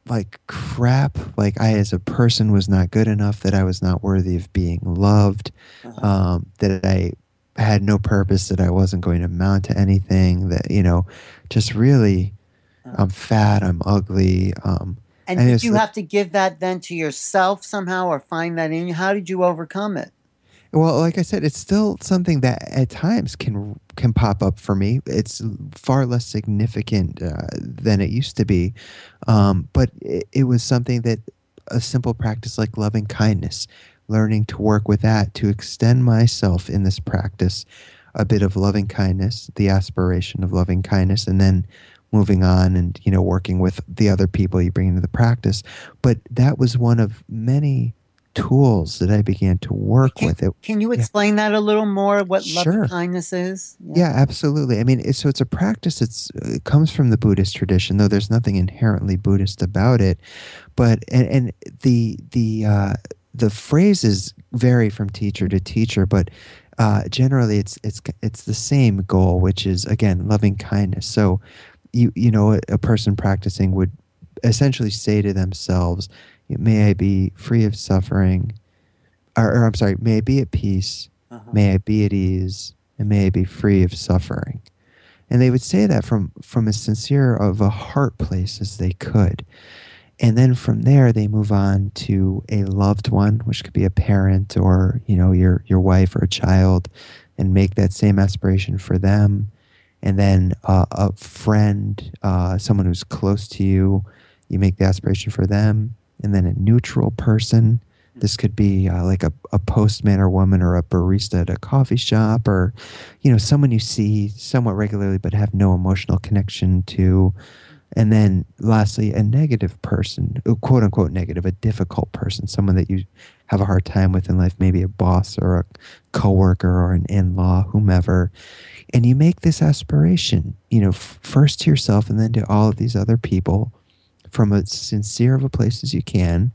like crap, like I as a person was not good enough, that I was not worthy of being loved, Uh-huh. um, that I had no purpose, that I wasn't going to amount to anything, that, you know, just really, Uh-huh. I'm fat, I'm ugly. Um, And and did it's you like, have to give that then to yourself somehow or find that in you? How did you overcome it? well, like I said, it's still something that at times can can pop up for me. It's far less significant uh, than it used to be, um, but it, it was something that a simple practice like loving kindness, learning to work with that to extend myself in this practice, a bit of loving kindness, the aspiration of loving kindness, and then moving on and you know working with the other people you bring into the practice. But that was one of many tools that I began to work Can, with. It, can you yeah, explain that a little more, what loving sure. kindness is? Yeah. Yeah, absolutely. I mean, it's, so it's a practice. It's it comes from the Buddhist tradition, though there's nothing inherently Buddhist about it. But and, and the the uh, the phrases vary from teacher to teacher, but uh, generally it's it's it's the same goal, which is again loving kindness. So you you know a, a person practicing would essentially say to themselves, "May I be free of suffering." Or, or I'm sorry, may I be at peace, Uh-huh. may I be at ease, and may I be free of suffering. And they would say that from from as sincere of a heart place as they could. And then from there they move on to a loved one, which could be a parent or, you know, your your wife or a child, and make that same aspiration for them. And then uh, a friend, uh, someone who's close to you, you make the aspiration for them. And then a neutral person. This could be uh, like a, a postman or woman or a barista at a coffee shop, or, you know, someone you see somewhat regularly but have no emotional connection to. And then lastly, a negative person, uh, quote unquote negative, a difficult person, someone that you have a hard time with in life, maybe a boss or a coworker or an in-law, whomever. And you make this aspiration, you know, f- first to yourself and then to all of these other people from as sincere of a place as you can.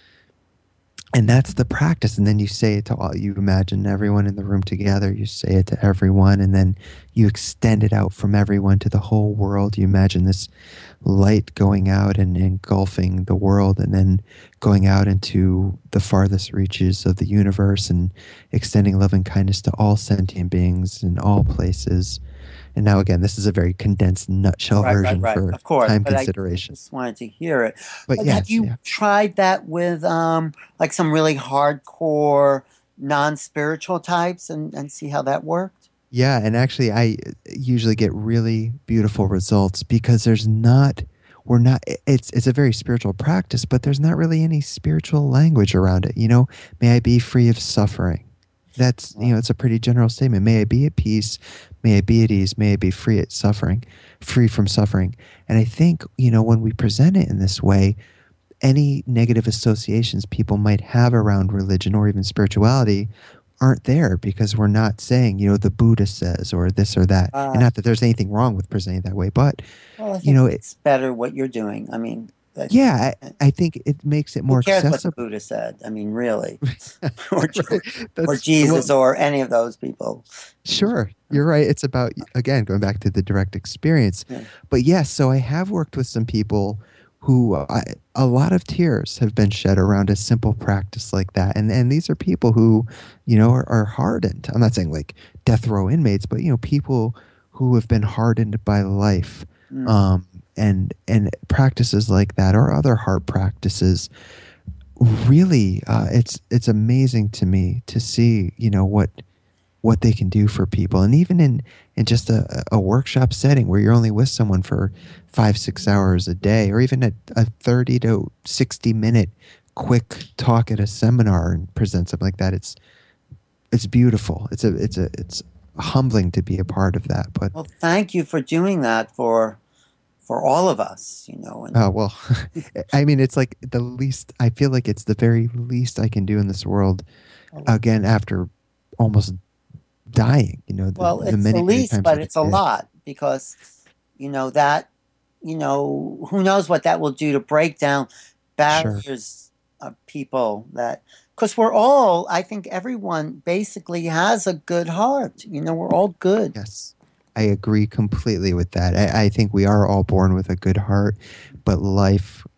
And that's the practice. And then you say it to all, you imagine everyone in the room together, you say it to everyone, and then you extend it out from everyone to the whole world. You imagine this light going out and engulfing the world, and then going out into the farthest reaches of the universe and extending love and kindness to all sentient beings in all places. And now, again, this is a very condensed nutshell Right, right, version right. for Of course, time but I consideration. just wanted to hear it. But But have yes, you yeah. tried that with um like some really hardcore non-spiritual types and and see how that worked? Yeah, and actually, I usually get really beautiful results because there's not, we're not, it's it's a very spiritual practice, but there's not really any spiritual language around it. You know, may I be free of suffering. That's, you know, Right. it's a pretty general statement. May I be at peace, may I be at ease, may I be free at suffering, free from suffering. And I think, you know, when we present it in this way, any negative associations people might have around religion or even spirituality aren't there, because we're not saying, you know, the Buddha says or this or that. And Uh, not that there's anything wrong with presenting that way, but, well, I you think know, it, it's better what you're doing. I mean, that yeah, I, I think it makes it who more cares what the accessible. Buddha said? I mean, really, or Right. or That's, Jesus well, or any of those people. sure. You're right. It's about, again, going back to the direct experience. Yeah. But yes, so I have worked with some people who I, a lot of tears have been shed around a simple practice like that. And and these are people who, you know, are, are hardened. I'm not saying like death row inmates, but, you know, people who have been hardened by life. Mm. Um, and and practices like that or other heart practices, really, uh, it's it's amazing to me to see, you know, what what they can do for people. And even in in just a, a workshop setting where you're only with someone for five six hours a day, or even a, a thirty to sixty minute quick talk at a seminar and present something like that, it's it's beautiful. It's a it's a it's humbling to be a part of that. But Well, thank you for doing that for for all of us. You know, and oh well, I mean, it's like the least, I feel like it's the very least I can do in this world, again, after almost dying, you know, the well, the it's the many many least, times but that I it's a did. lot because you know that you know who knows what that will do to break down Sure. barriers of people that because we're all I think everyone basically has a good heart. You know, we're all good. Yes, I agree completely with that. I, I think we are all born with a good heart, but life can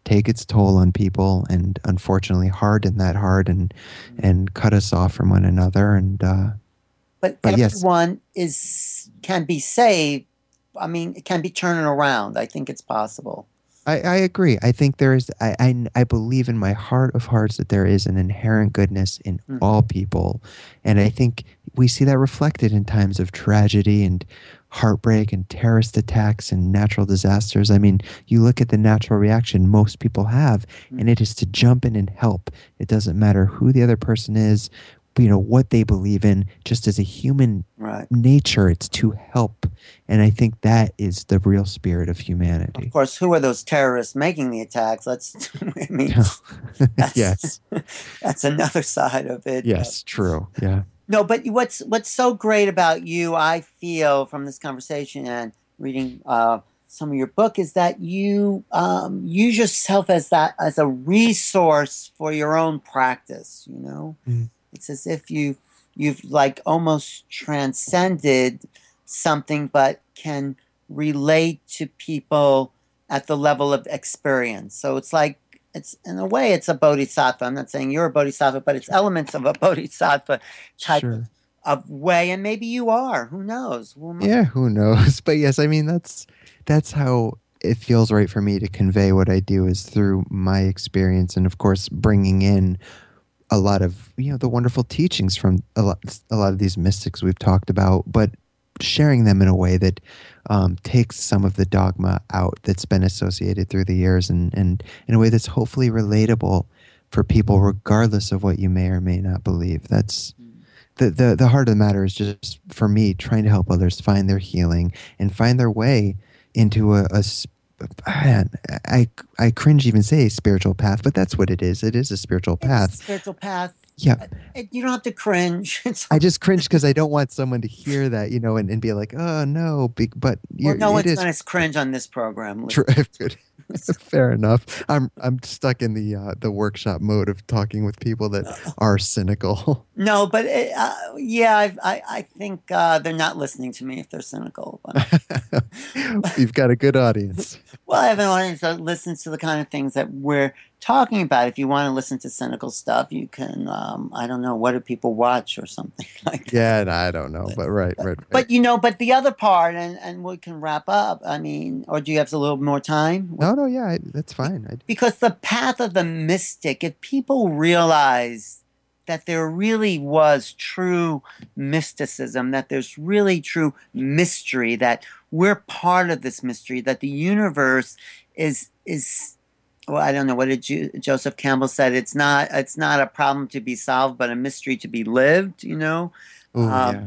take its toll on people and unfortunately harden that heart and and cut us off from one another. And uh, But but yes, everyone is can be saved. I mean, it can be turning around. I think it's possible. I, I agree. I think there is. I, I I believe in my heart of hearts that there is an inherent goodness in Hmm. all people, and I think we see that reflected in times of tragedy and heartbreak and terrorist attacks and natural disasters. I mean, you look at the natural reaction most people have, and it is to jump in and help. It doesn't matter who the other person is, you know, what they believe in. Just as a human Right. nature, it's to help, and I think that is the real spirit of Of humanity. course, who are those terrorists making the attacks? Let's. I mean, that's Yes. that's another side of it. But Yes, true. Yeah. no, but what's what's so great about you, I feel, from this conversation and reading uh, some of your book, is that you um, use yourself as that as a resource for your own practice. You know, Mm. it's as if you you've like almost transcended something, but can relate to people at the level of experience. So it's like it's in a way it's a bodhisattva. I'm not saying you're a bodhisattva, but it's elements of a bodhisattva type of, Sure. of way, and maybe you are. Who knows? Who am I- Yeah, who knows? But yes, I mean that's that's how it feels right for me to convey what I do is through my experience and of course bringing in a lot of, you know, the wonderful teachings from a lot a lot of these mystics we've talked about, but sharing them in a way that um, takes some of the dogma out that's been associated through the years and, and in a way that's hopefully relatable for people regardless of what you may or may not believe. That's the, the, the heart of the matter is just for me trying to help others find their healing and find their way into a, a s- man, I, I cringe even say spiritual path, but that's what it is. It is a spiritual It's a path. spiritual path. Yeah. It- you don't have to cringe. It's I just cringe because I don't want someone to hear that, you know, and, and be like, oh no, be, but well, you're, no it one's is going to cringe on this program. true. Listen. Fair enough. I'm I'm stuck in the uh, the workshop mode of talking with people that are cynical. No, but it, uh, yeah, I, I, I think uh, they're not listening to me if they're cynical. But, You've got a good audience. well, I have an audience that listens to the kind of things that we're talking about. If you want to listen to cynical stuff, you can. Um, I don't know, what do people watch or something like that. Yeah, and I don't know, but right, right, right. But you know, but the other part, and and we can wrap up. I mean, or do you have a little more time? No, no, yeah, I, that's fine. I, Because the path of the mystic, if people realize that there really was true mysticism, that there's really true mystery, that we're part of this mystery, that the universe is is well, I don't know what did Ju- Joseph Campbell said. It's not it's not a problem to be solved, but a mystery to be lived. You know, oh um, yeah,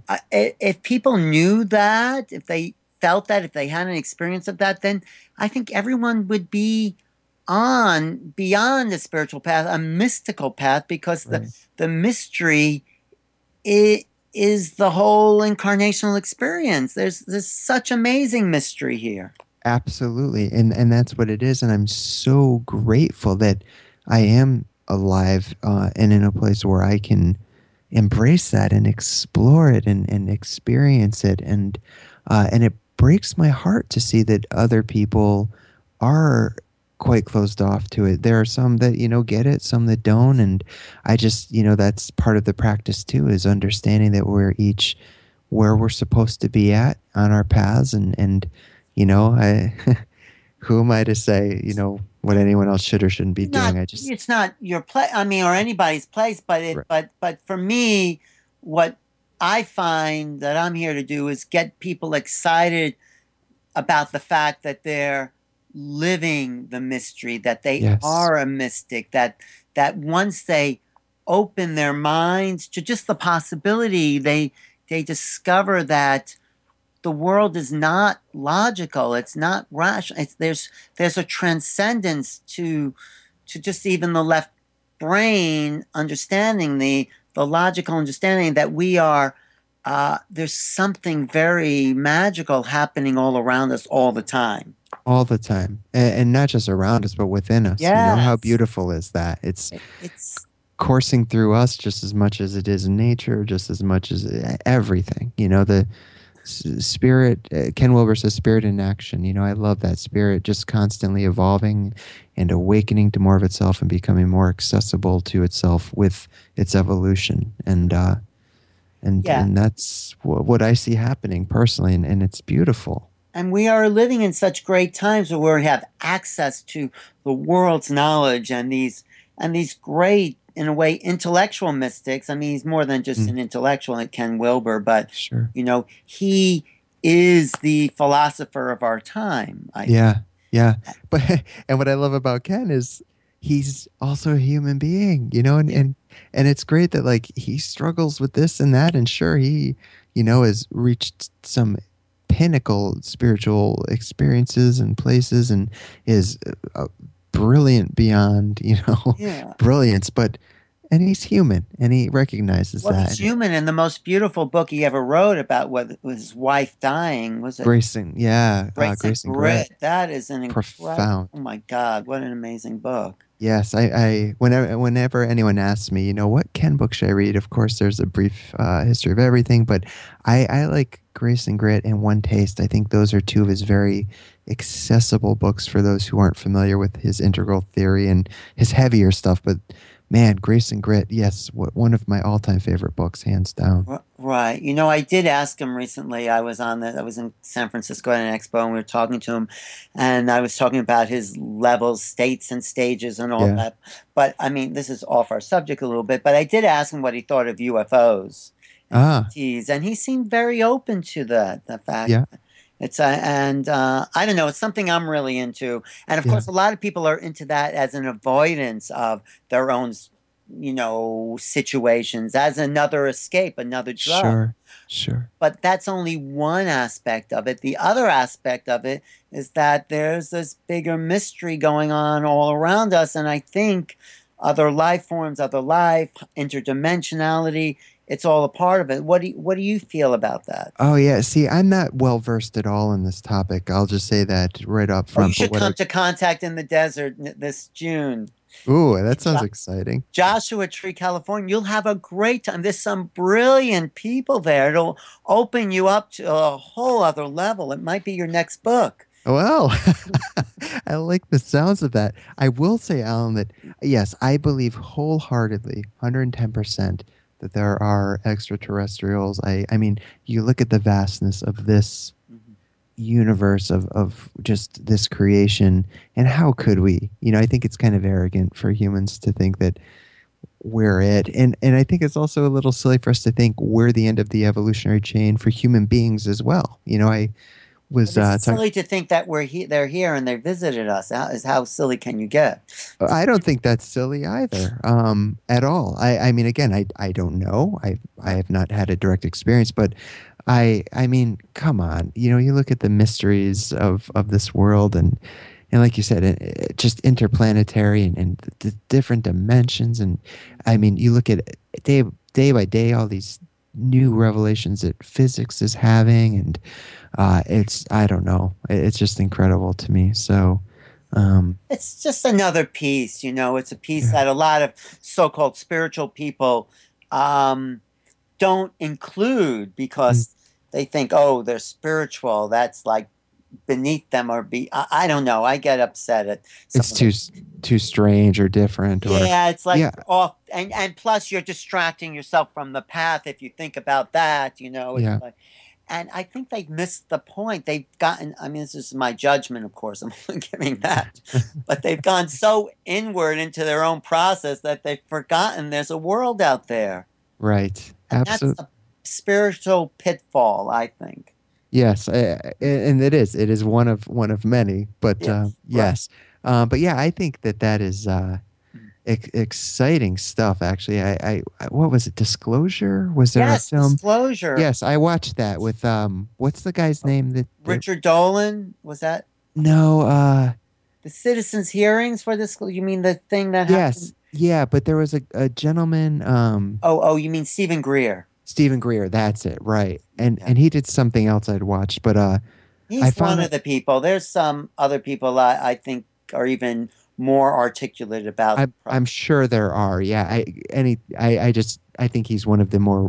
I- if people knew that, if they felt that, if they had an experience of that, then I think everyone would be on beyond the spiritual path, a mystical path, because the right. the mystery i- is the whole incarnational experience. There's there's such amazing mystery here. Absolutely. And and that's what it is. And I'm so grateful that I am alive uh, and in a place where I can embrace that and explore it and, and experience it. And uh, and it breaks my heart to see that other people are quite closed off to it. There are some that, you know, get it, some that don't. And I just, you know, that's part of the practice too, is understanding that we're each where we're supposed to be at on our paths and, and you know, I who am I to say, you know, what anyone else should or shouldn't be Not doing? I just it's not your place. I mean, or anybody's place, but it right. but but for me, what I find that I'm here to do is get people excited about the fact that they're living the mystery, that they Yes. are a mystic, that that once they open their minds to just the possibility, they they discover that the world is not logical, it's not rational. It's, there's there's a transcendence to to just even the left brain understanding the the logical understanding that we are uh, there's something very magical happening all around us all the time. All the time. And, and not just around us, but within us. You know, how Yes. beautiful is that? It's It- it's coursing through us just as much as it is in nature, just as much as e- everything. You know, the S- Spirit, uh, Ken Wilber says, spirit in action. You know, I love that spirit just constantly evolving and awakening to more of itself and becoming more accessible to itself with its evolution. And, uh, and, Yeah. and that's wh- what I see happening personally. And, and it's beautiful. And we are living in such great times where we have access to the world's knowledge and these and these great, in a way, intellectual mystics. I mean, he's more than just Mm, an intellectual like Ken Wilber, but sure. you know, he is the philosopher of our time. I Yeah, yeah. But and what I love about Ken is he's also a human being, you know, and yeah. and and it's great that like he struggles with this and that, and sure he, you know, has reached some pinnacle spiritual experiences and places, and is uh, brilliant beyond, you know, Yeah. brilliance. But and he's human, and he recognizes Well, he's that. human, and the most beautiful book he ever wrote about what his wife dying was it Grace and yeah, uh, Grace and Grace and Grit, Grit. That is an incredible. profound. Oh my God, what an amazing book! Yes, I, I whenever whenever anyone asks me, you know, what Ken book should I read? Of course, there's a brief uh, history of everything, but I, I like Grace and Grit and One Taste. I think those are two of his very accessible books for those who aren't familiar with his integral theory and his heavier stuff. But man, Grace and Grit, yes, what, one of my all-time favorite books, hands down. R- Right. You know, I did ask him recently. I was on the I was in San Francisco at an expo and we were talking to him and I was talking about his levels, states and stages and all Yeah. that. But I mean, this is off our subject a little bit, but I did ask him what he thought of U F Os and Ah, E Ts and he seemed very open to that, the fact yeah, it's uh, and uh, I don't know, it's something I'm really into. And of yeah, course, a lot of people are into that as an avoidance of their own, you know, situations, as another escape, another drug. sure, sure. But that's only one aspect of it. The other aspect of it is that there's this bigger mystery going on all around us. And I think other life forms, other life, interdimensionality, it's all a part of it. What do you, what do you feel about that? Oh yeah, see, I'm not well versed at all in this topic. I'll just say that right up Oh, you front. But should what I come to Contact in the Desert n- this June. ooh, that Jo- sounds exciting. Joshua Tree, California. You'll have a great time. There's some brilliant people there. It'll open you up to a whole other level. It might be your next book. Well, I like the sounds of that. I will say, Alan, that yes, I believe wholeheartedly, one hundred ten percent, that there are extraterrestrials. I, I mean, you look at the vastness of this Mhm. universe of, of just this creation, and how could we? You know, I think it's kind of arrogant for humans to think that we're it. And, and I think it's also a little silly for us to think we're the end of the evolutionary chain for human beings as well. You know, I was But it's uh, talking. silly to think that we're he- they're here and they visited us. How, is how silly can you get? I don't think that's silly either, um, at all. I, I mean, again, I, I don't know. I, I have not had a direct experience, but I, I mean, come on. You know, you look at the mysteries of, of this world, and, and like you said, it, it just interplanetary and, and the different dimensions. And I mean, you look at day day by day all these new revelations that physics is having, and uh, it's I don't know. It's just incredible to me. So. Um, It's just another piece, you know. It's a piece yeah. that a lot of so-called spiritual people um, don't include Mm. because they think, oh, they're spiritual. That's like beneath them or be. I, I don't know. I get upset at some It's of the. too too strange or different or Yeah, it's like yeah, off, and and plus you're distracting yourself from the path if you think about that. You know, it's yeah, like. And I think they've missed the point. They've gotten, I mean, this is my judgment, of course, I'm only giving that, but they've gone so inward into their own process that they've forgotten there's a world out there. right, And that's absolutely. a spiritual pitfall, I think. Yes, I, I- and it is it is one of one of many, but uh, Yes, right. yes, um, but yeah, I think that that is uh, Mm. ex- exciting stuff. Actually, I, I I- what was it? Disclosure? Was there a Yes, film? disclosure. Yes, I watched that with um, what's the guy's Oh, name that that Richard Dolan, was that no uh, the citizens' hearings for this? You mean the thing that yes, happened? yeah, but there was a, a gentleman um. Oh, oh, you mean Stephen Greer? Stephen Greer, that's it, right? And Yeah. and he did something else I'd watched, but uh, I He's found one of that the people. There's some other people I, I think are even more articulate about I the I'm process. sure there are. Yeah, I any I I just I think he's one of the more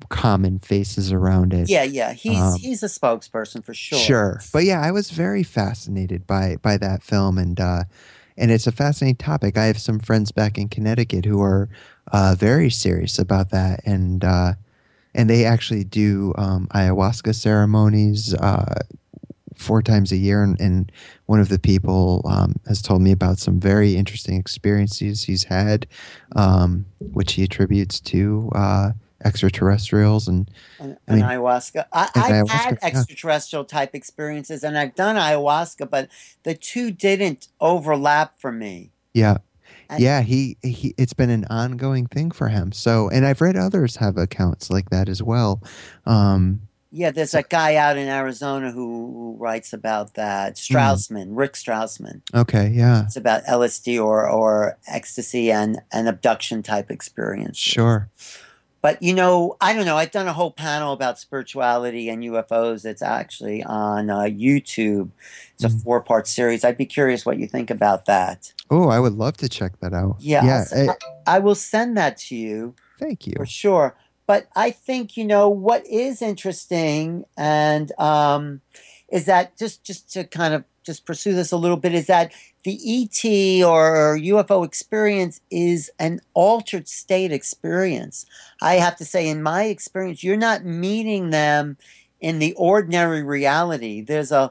common faces around it. Yeah, yeah. He's Um, he's a spokesperson for sure. sure, but yeah, I was very fascinated by by that film, and uh, and it's a fascinating topic. I have some friends back in Connecticut who are uh, very serious about that, and uh, and they actually do um, ayahuasca ceremonies uh, four times a year. And, and one of the people um, has told me about some very interesting experiences he's had, um, which he attributes to uh, extraterrestrials. And And, I and mean, ayahuasca. I, and I've had ayahuasca, yeah, extraterrestrial type experiences, and I've done ayahuasca, but the two didn't overlap for me. yeah, And yeah. He, he, it's been an ongoing thing for him. So, and I've read others have accounts like that as well. Um, yeah, there's so, that guy out in Arizona who, who writes about that. mm, Straussman, Rick Straussman. okay, yeah, It's about L S D or or ecstasy and and abduction type experiences. sure. But you know, I don't know. I've done a whole panel about spirituality and U F Os. It's actually on uh, YouTube. It's a Mm. four part series. I'd be curious what you think about that. Oh, I would love to check that out. Yeah, I'll, Yeah, s- eh, I, I will send that to you thank for you. sure. But I think you know what is interesting, and um, is that just just to kind of just pursue this a little bit is that the E T or U F O experience is an altered state experience. I have to say, in my experience, you're not meeting them in the ordinary reality. There's a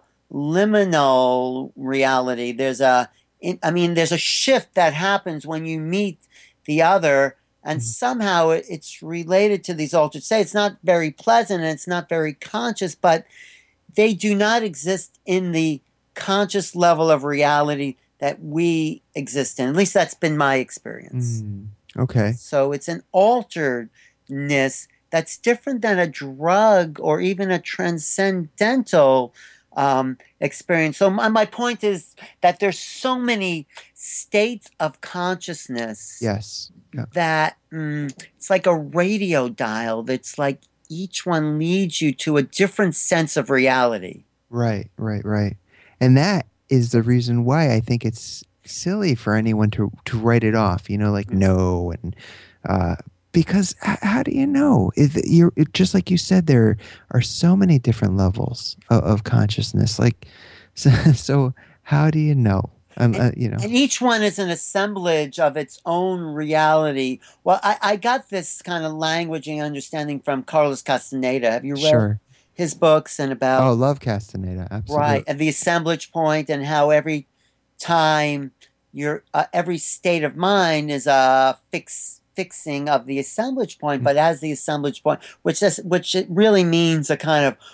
liminal reality. There's a, I mean, there's a shift that happens when you meet the other, and Mhm. somehow it, it's related to these altered states. It's not very pleasant and it's not very conscious, but they do not exist in the conscious level of reality that we exist in. At least that's been my experience. Mm, okay. So it's an alteredness that's different than a drug or even a transcendental um, experience. So my, my point is that there's so many states of consciousness Yes. Yeah. that mm, it's like a radio dial. That's like each one leads you to a different sense of reality. Right, right, right. And that is the reason why I think it's silly for anyone to to write it off, you know, like Mm. no, and uh because h- how do you know? If you're it- just like you said, there are so many different levels of, of consciousness. Like, so, so how do you know? Um, And, uh, you know, and each one is an assemblage of its own reality. Well, I, I got this kind of language and understanding from Carlos Castaneda. Have you read sure. his books and Oh, about love Castaneda, right absolutely. and the assemblage point and how every time your uh, every state of mind is a fix fixing of the assemblage point, Mm, but as the assemblage point, which is which it really means a kind of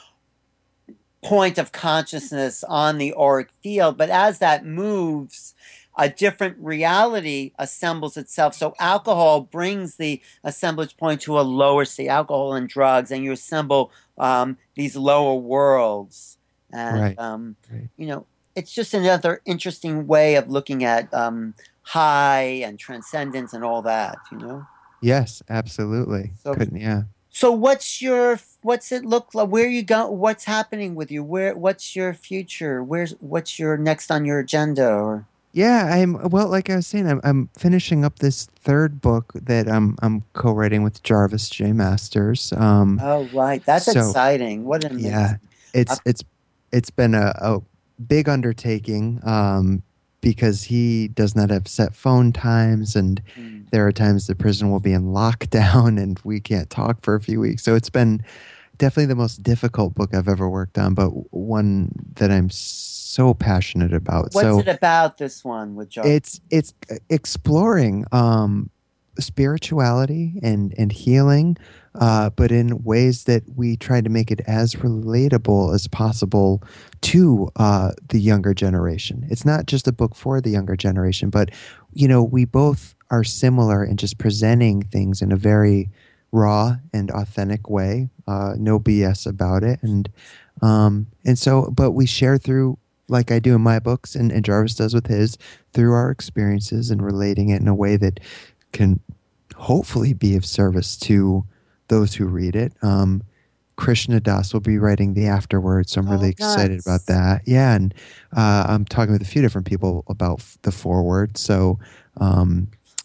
point of consciousness on the auric field. But as that moves, a different reality assembles itself. So alcohol brings the assemblage point to a lower state, alcohol and drugs, and you assemble um, these lower worlds. And, right, um, right. you know, it's just another interesting way of looking at um, high and transcendence and all that, you know? Yes, absolutely. So Couldn't, yeah. so what's your what's it look like? Where you go? What's happening with you? Where what's your future? Where's what's your next on your agenda? Or Yeah, I'm well, like I was saying, I'm I'm finishing up this third book that I'm I'm co-writing with Jarvis J. Masters. Um, oh right, that's so exciting. What yeah, amazing. Uh, it's it's it's been a, a big undertaking um, because he does not have set phone times, and mm, there are times the prison will be in lockdown, and we can't talk for a few weeks. So it's been definitely the most difficult book I've ever worked on, but one that I'm so passionate about. what's So it about? This one with Jarvis? it's it's exploring um, spirituality and and healing, uh, but in ways that we try to make it as relatable as possible to uh, the younger generation. It's not just a book for the younger generation, but you know we both are similar in just presenting things in a very raw and authentic way. Uh, no B S about it, and um, and so, but we share through like I do in my books and, and Jarvis does with his, through our experiences and relating it in a way that can hopefully be of service to those who read it. Um, Krishna Das will be writing the afterwards, so I'm really Oh, excited about nice. that. Yeah, and uh, I'm talking with a few different people about f- the foreword. So, um,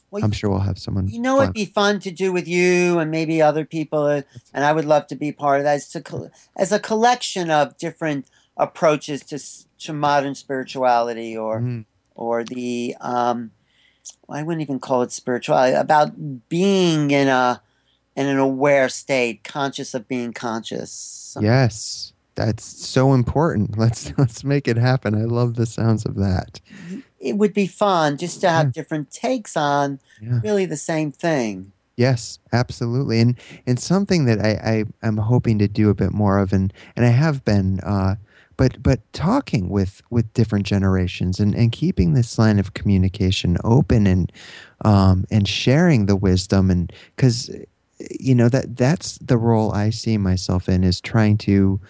Well, I'm sure we'll have someone you know, it'd fun. be fun to do with you and maybe other people, uh, and I would love to be part of that. It's to, col- as a collection of different approaches to s- to modern spirituality, or Mm, or the um, I wouldn't even call it spirituality, about being in a in an aware state, conscious of being conscious. yes, that's so important. Let's let's make it happen. I love the sounds of that. It would be fun just to Yeah, have different takes on yeah. really the same thing. Yes, absolutely. And and something that I, I am hoping to do a bit more of, and and I have been uh but but talking with with different generations, and and keeping this line of communication open, and um and sharing the wisdom, and because you know that that's the role I see myself in, is trying to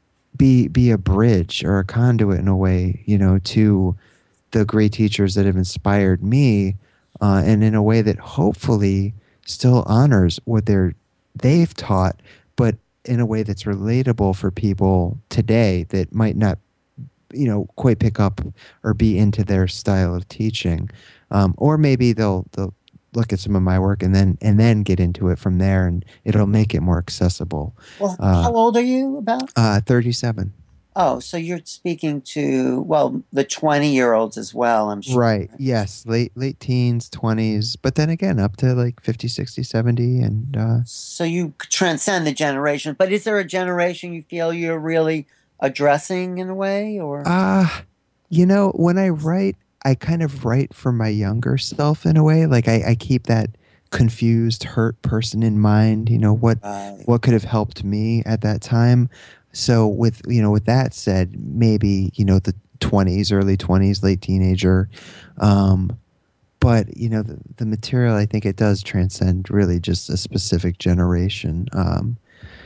be be a bridge or a conduit in a way, you know, to the great teachers that have inspired me, uh, and in a way that hopefully still honors what they're they've taught, but in a way that's relatable for people today that might not, you know, quite pick up or be into their style of teaching, um, or maybe they'll they'll look at some of my work and then and then get into it from there, and it'll make it more accessible. Well, Uh, how old are you about? uh, thirty-seven. Oh, so you're speaking to, well, the twenty year olds as well, I'm sure. Right. Yes. Late late teens, twenties, but then again up to like fifty, sixty, seventy, and uh So you transcend the generation, but is there a generation you feel you're really addressing in a way, or? uh you know, when I write, I kind of write for my younger self in a way. Like I, I keep that confused, hurt person in mind, you know, what Right. what could have helped me at that time. So with, you know, with that said, maybe, you know, the twenties, early twenties, late teenager. Um but you know the, the material, I think it does transcend really just a specific generation, um,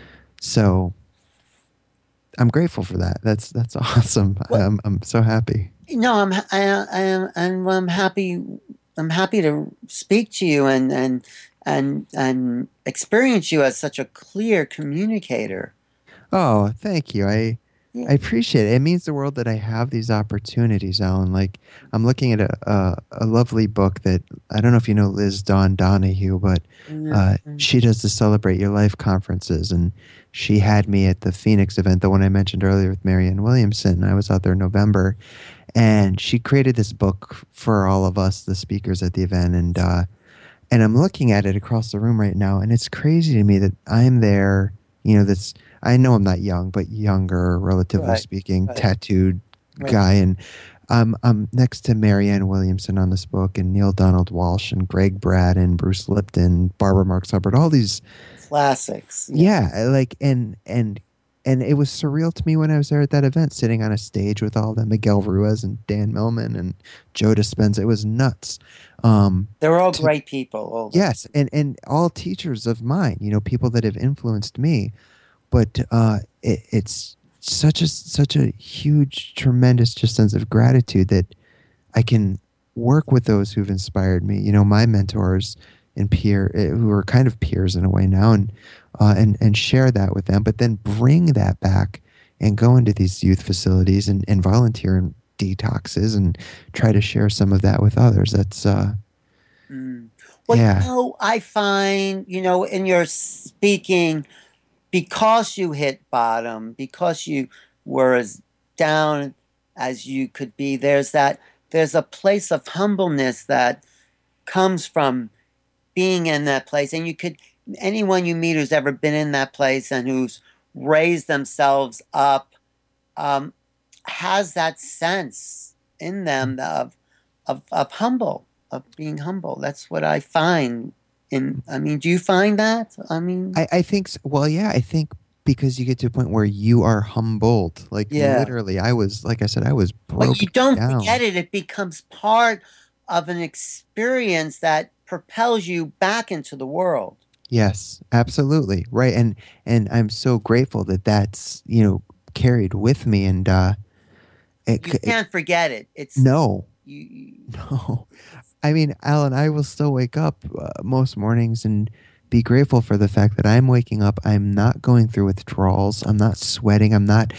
so I'm grateful for that. That's that's awesome. Well, I'm, I'm so happy. no, I'm I, I am and I'm happy I'm happy to speak to you and and and and experience you as such a clear communicator. Oh, thank you. I Yeah. I appreciate it. It means the world that I have these opportunities, Alan. Like I'm looking at a a, a lovely book that, I don't know if you know Liz Dawn Donahue, but uh, Mhm. she does the Celebrate Your Life conferences, and she had me at the Phoenix event, the one I mentioned earlier with Marianne Williamson. I was out there in November, and she created this book for all of us, the speakers at the event, and uh, and I'm looking at it across the room right now, and it's crazy to me that I'm there. You know, that's I know I'm not young, but younger, relatively Right, speaking, right, tattooed right. guy, and um, I'm next to Marianne Williamson on this book, and Neil Donald Walsh, and Greg Braden, Bruce Lipton, Barbara Marks Hubbard, all these. Classics. Yeah. Yeah, I like and and and it was surreal to me when I was there at that event, sitting on a stage with all them, Miguel Ruiz and Dan Millman and Joe Dispenza. It was nuts. Um, They're all to great people, all of them. Yes, and and all teachers of mine, you know, people that have influenced me. But uh, it, it's such a such a huge, tremendous just sense of gratitude that I can work with those who've inspired me. You know, my mentors and peer, eh, who are kind of peers in a way now, and uh, and and share that with them. But then bring that back and go into these youth facilities, and, and volunteer in detoxes, and try to share some of that with others. That's uh, Mm. Well, you yeah. know, I find, you know, in your speaking, because you hit bottom, because you were as down as you could be, there's that, there's a place of humbleness that comes from being in that place. And you could, anyone you meet who's ever been in that place and who's raised themselves up, um, has that sense in them of, of, of humble, of being humble. That's what I find. In, I mean, do you find that? I mean, I, I think, s- well, yeah, I think because you get to a point where you are humbled. Like yeah. literally, I was, like I said, I was But you broken don't forget down. it. It becomes part of an experience that propels you back into the world. Yes, absolutely. Right. And, and I'm so grateful that that's, you know, carried with me. And, uh, it, You c- it can't forget it. It's no, you. you- no. It's, I mean, Alan, I will still wake up uh, most mornings and be grateful for the fact that I'm waking up. I'm not going through withdrawals. I'm not sweating. I'm not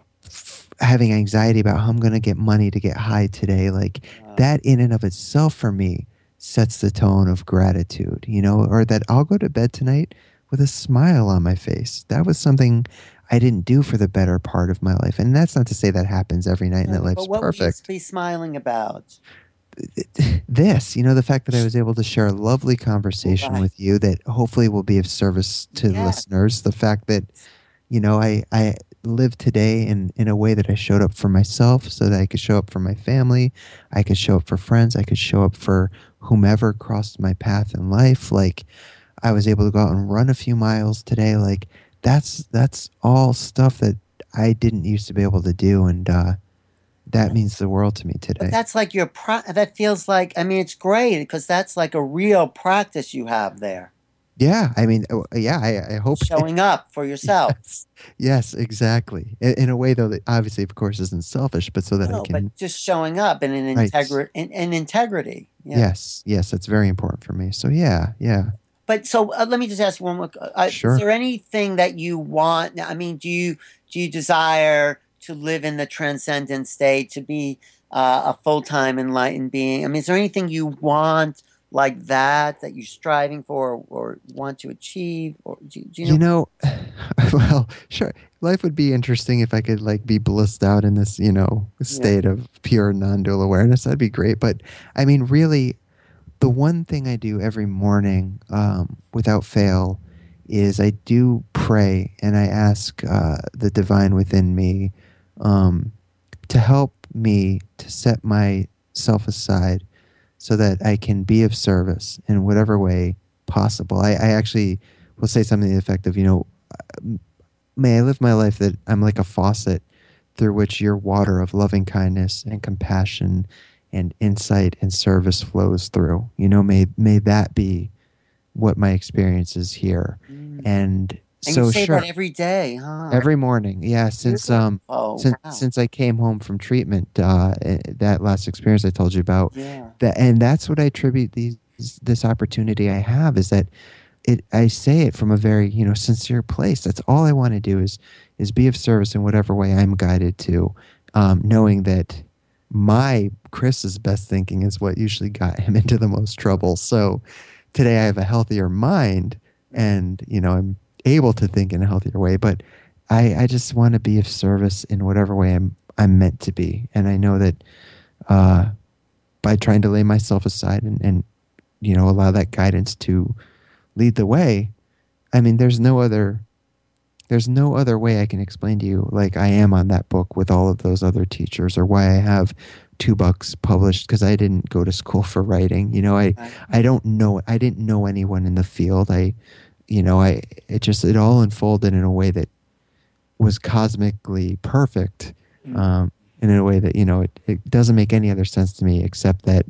f- having anxiety about how I'm going to get money to get high today. Like uh, that in and of itself for me sets the tone of gratitude, you know, or that I'll go to bed tonight with a smile on my face. That was something I didn't do for the better part of my life. And that's not to say that happens every night and Yeah, that but life's what will you perfect. be smiling about? This, you know, the fact that I was able to share a lovely conversation Right. with you that hopefully will be of service to the Yes. listeners. The fact that, you know, I, I live today in, in a way that I showed up for myself so that I could show up for my family. I could show up for friends. I could show up for whomever crossed my path in life. Like I was able to go out and run a few miles today. Like that's, that's all stuff that I didn't used to be able to do. And, uh, that means the world to me But today. that's like your pro that feels like, I mean, it's great because that's like a real practice you have there. Yeah, I mean, oh, yeah, I, I hope. Showing up for yourself. Yes, yes, exactly. In, in a way, though, that obviously, of course, isn't selfish, but so that I No, but can. just showing up in an Right. integrity in, in integrity. Yeah. Yes, yes, that's very important for me. So yeah, yeah, But so uh, let me just ask one more. Uh, is sure. there anything that you want? I mean, do you do you desire to live in the transcendent state, to be uh, a full time enlightened being? I mean, is there anything you want like that that you're striving for or want to achieve? Or do, do you You know? know, well, sure. Life would be interesting if I could like be blissed out in this, you know, Yeah. state of pure non-dual awareness. That'd be great. But I mean, really, the one thing I do every morning, um, without fail, is I do pray and I ask uh, the divine within me um, to help me to set myself aside so that I can be of service in whatever way possible. I, I actually will say something to the effect of, you know, may I live my life that I'm like a faucet through which your water of loving kindness and compassion and insight and service flows through. You know, may may that be what my experience is here. Mm. And And you so say that sure, every day, huh? every morning, yeah, since um Beautiful. since Wow. since I came home from treatment, uh eh, that last experience I told you about, Yeah. that and that's what I attribute these this opportunity I have is that it I say it from a very, you know, sincere place. That's all I want to do is is be of service in whatever way I'm guided to, um, knowing that my Chris's best thinking is what usually got him into the most trouble. So today I have a healthier mind and, you know, I'm able to think in a healthier way, but I, I just want to be of service in whatever way I'm I'm meant to be. And I know that uh, by trying to lay myself aside and, and you know allow that guidance to lead the way, I mean, there's no other there's no other way I can explain to you like I am on that book with all of those other teachers or why I have two books published because I didn't go to school for writing. You know, I Right. I don't know I didn't know anyone in the field. I you know, I it just it all unfolded in a way that was cosmically perfect. Mm. Um and in a way that, you know, it, it doesn't make any other sense to me except that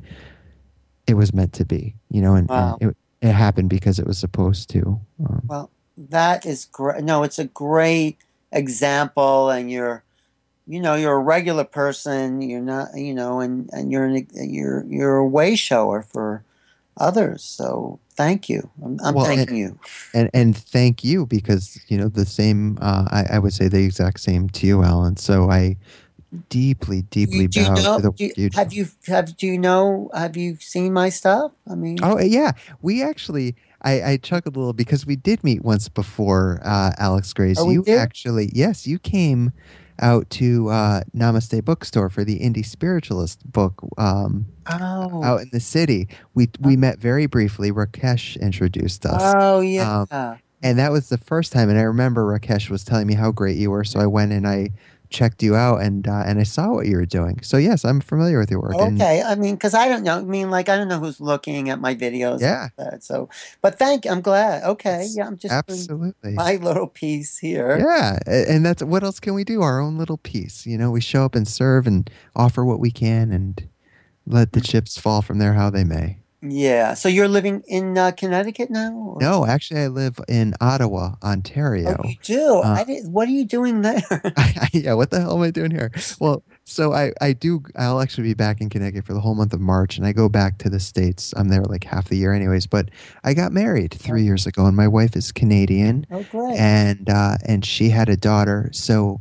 it was meant to be, you know, and, and Wow. it, it happened because it was supposed to. Um, Well, that is great. No, it's a great example, and you're, you know, you're a regular person. You're not, you know, and and you're an, you're you're a way shower for others. So thank you. I'm, I'm well, and, thanking you. and and thank you because you know the same. Uh, I, I would say the exact same to you, Alan. So I deeply, Do you, deeply do you bow to know? the Do work you, you do. have you have do you know? Have you seen my stuff? I mean, Oh yeah, we actually. I, I chuckled a little because we did meet once before, uh, Alex oh, Grace. we You did. actually, yes, you came out to uh, Namaste Bookstore for the Indie Spiritualist book um, Oh, out in the city. We we met very briefly. Rakesh introduced us. oh yeah. Um, And that was the first time. And I remember Rakesh was telling me how great you were. So I went and I checked you out and uh, and I saw what you were doing. So yes, I'm familiar with your work. And Okay, I mean, because I don't know. I mean, like, I don't know who's looking at my videos and yeah, all that. So, but thank you. I'm glad. Okay, it's yeah, I'm just doing absolutely. my little piece here. Yeah. a- And that's what else can we do? Our own little piece. You know, we show up and serve and offer what we can and let the chips fall from there how they may. Yeah. So you're living in uh, Connecticut now, or? No, actually, I live in Ottawa, Oh, you Ontario. do. Uh, I did. What are you doing there? yeah, what the hell am I doing here? Well, so I, I do, I'll actually be back in Connecticut for the whole month of March, and I go back to the States. I'm there like half the year, anyways. But I got married three years ago, and my wife is Canadian, Oh, great. and uh, and she had a daughter. So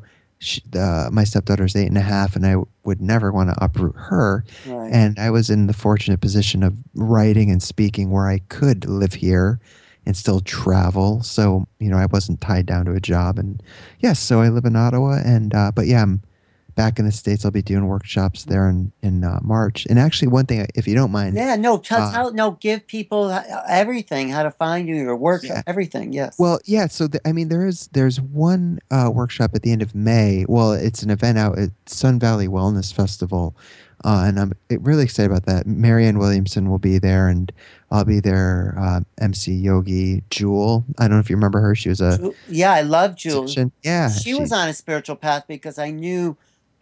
she, uh, my stepdaughter's eight and a half, and I would never want to uproot her. Right. And I was in the fortunate position of writing and speaking where I could live here and still travel. So, you know, I wasn't tied down to a job. And yes, so I live in Ottawa. And, uh, but yeah, I'm back in the States. I'll be doing workshops there in, in uh, March. And actually, one thing, if you don't mind, Yeah, no, tell, uh, tell, no, give people uh, everything, how to find you, your workshop, yeah. everything. Yes. Well, yeah. So the, I mean, there is there's one uh, workshop at the end of May. Well, it's an event out at Sun Valley Wellness Festival, uh, and I'm really excited about that. Marianne Williamson will be there, and I'll be there. Uh, M C Yogi Jewel. I don't know if you remember her. She was a Ju- Yeah, I love Jules. musician. Yeah, She was she. on a spiritual path because I knew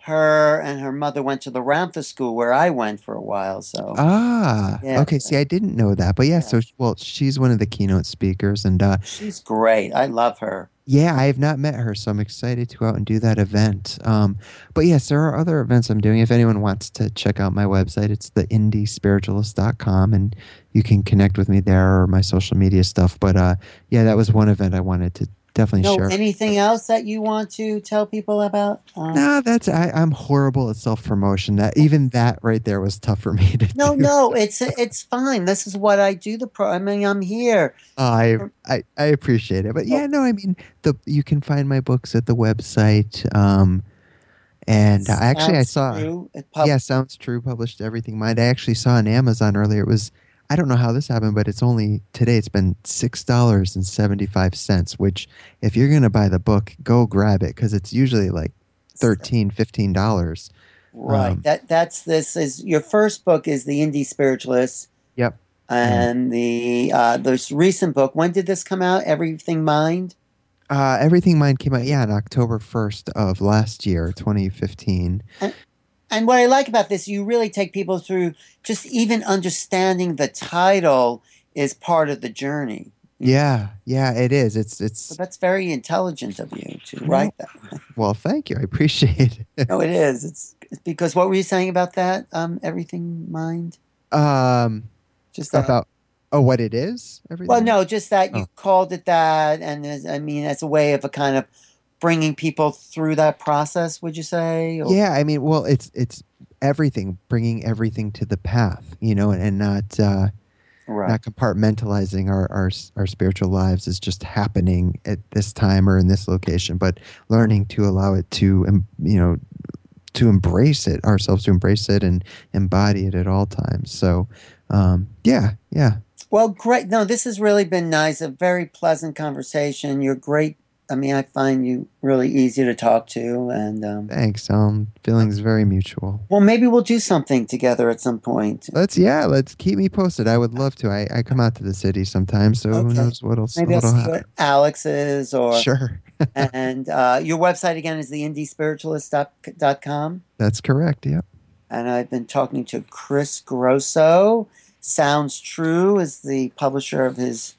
her and her mother went to the Ramtha school where I went for a while. So, Ah, yeah, okay. See, I didn't know that, but yeah. So, yes, well, she's one of the keynote speakers, and uh, she's great. I love her. yeah, I have not met her, so I'm excited to go out and do that event. Um, but yes, there are other events I'm doing. If anyone wants to check out my website, it's the indie spiritualist dot com, and you can connect with me there or my social media stuff. But uh, yeah, that was one event I wanted to definitely No, share. anything else that you want to tell people about? Um, No, that's I, I'm horrible at self promotion. That even that right there was tough for me to no, do. no, it's it's fine. This is what I do. The pro. I mean, I'm here. I, I I appreciate it, but No, yeah, no, I mean the you can find my books at the website. Um, and uh, actually, I sounds saw. true. It pub- Yeah, sounds true. Published Everything Mind. I actually saw on Amazon earlier. It was I don't know how this happened, but it's only today. It's been six dollars and seventy five cents. Which, if you're gonna buy the book, go grab it because it's usually like thirteen, fifteen dollars. Right. Um, That that's this is your first book is the Indie Spiritualist, yep. And and the uh, this recent book. When did this come out? Everything Mind. uh, Everything Mind came out. Yeah, on October first of last year, twenty fifteen. And, and what I like about this, you really take people through just even understanding the title is part of the journey. You know, Yeah, yeah, it is. It's so it's. that's very intelligent of you to Well, write that. well, thank you. I appreciate it. No, it is. It's, it's because what were you saying about that? Um, Everything Mind. Um, Just that. about oh, what it is. Well, Everything Mind. no, just that you Oh. called it that, and as, I mean, as a way of a kind of bringing people through that process. Would you say? Or Yeah, I mean, well, it's it's everything, bringing everything to the path, you know, and, and not uh, right, not compartmentalizing our, our s- our spiritual lives as just happening at this time or in this location, but learning to allow it to, em- you know, to embrace it ourselves, to embrace it and embody it at all times. So, um, yeah, yeah. well, great. No, this has really been nice. A very pleasant conversation. You're great. I mean, I find you really easy to talk to, and um, Thanks. Um, feelings very mutual. well, maybe we'll do something together at some point. Let's yeah, let's keep me posted. I would love to. I, I come out to the city sometimes, so who Okay, knows what'll maybe I'll what'll see you at happen. Alex's, or Sure. and uh, your website again is the indie spiritualist dot com. That's correct. Yep. And I've been talking to Chris Grosso. Sounds True is the publisher of his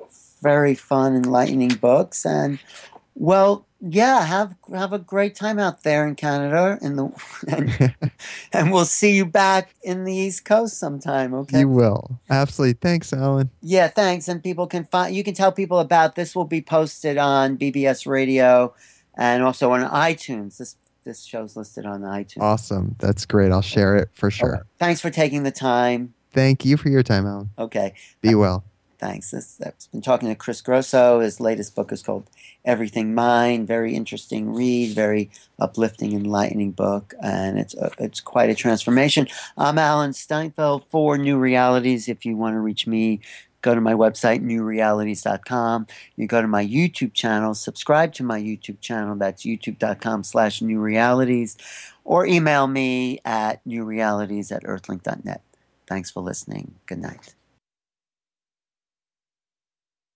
very fun, enlightening books. And well, yeah, have have a great time out there in Canada, in the and, and we'll see you back in the East Coast sometime. Okay. You will. Absolutely. Thanks, Alan. Yeah, thanks. And people can find you can tell people about this. Will be posted on B B S Radio and also on iTunes. This this show's listed on iTunes. Awesome. That's great. I'll share it for All right. sure. Thanks for taking the time. Thank you for your time, Alan. Okay. Be well. Thanks. This, I've been talking to Chris Grosso. His latest book is called Everything Mind. Very interesting read, very uplifting, enlightening book, and it's a, it's quite a transformation. I'm Alan Steinfeld for New Realities. If you want to reach me, go to my website, new realities dot com. You go to my YouTube channel, subscribe to my YouTube channel. That's youtube dot com slash new realities, or email me at newrealities at earthlink dot net. Thanks for listening. Good night.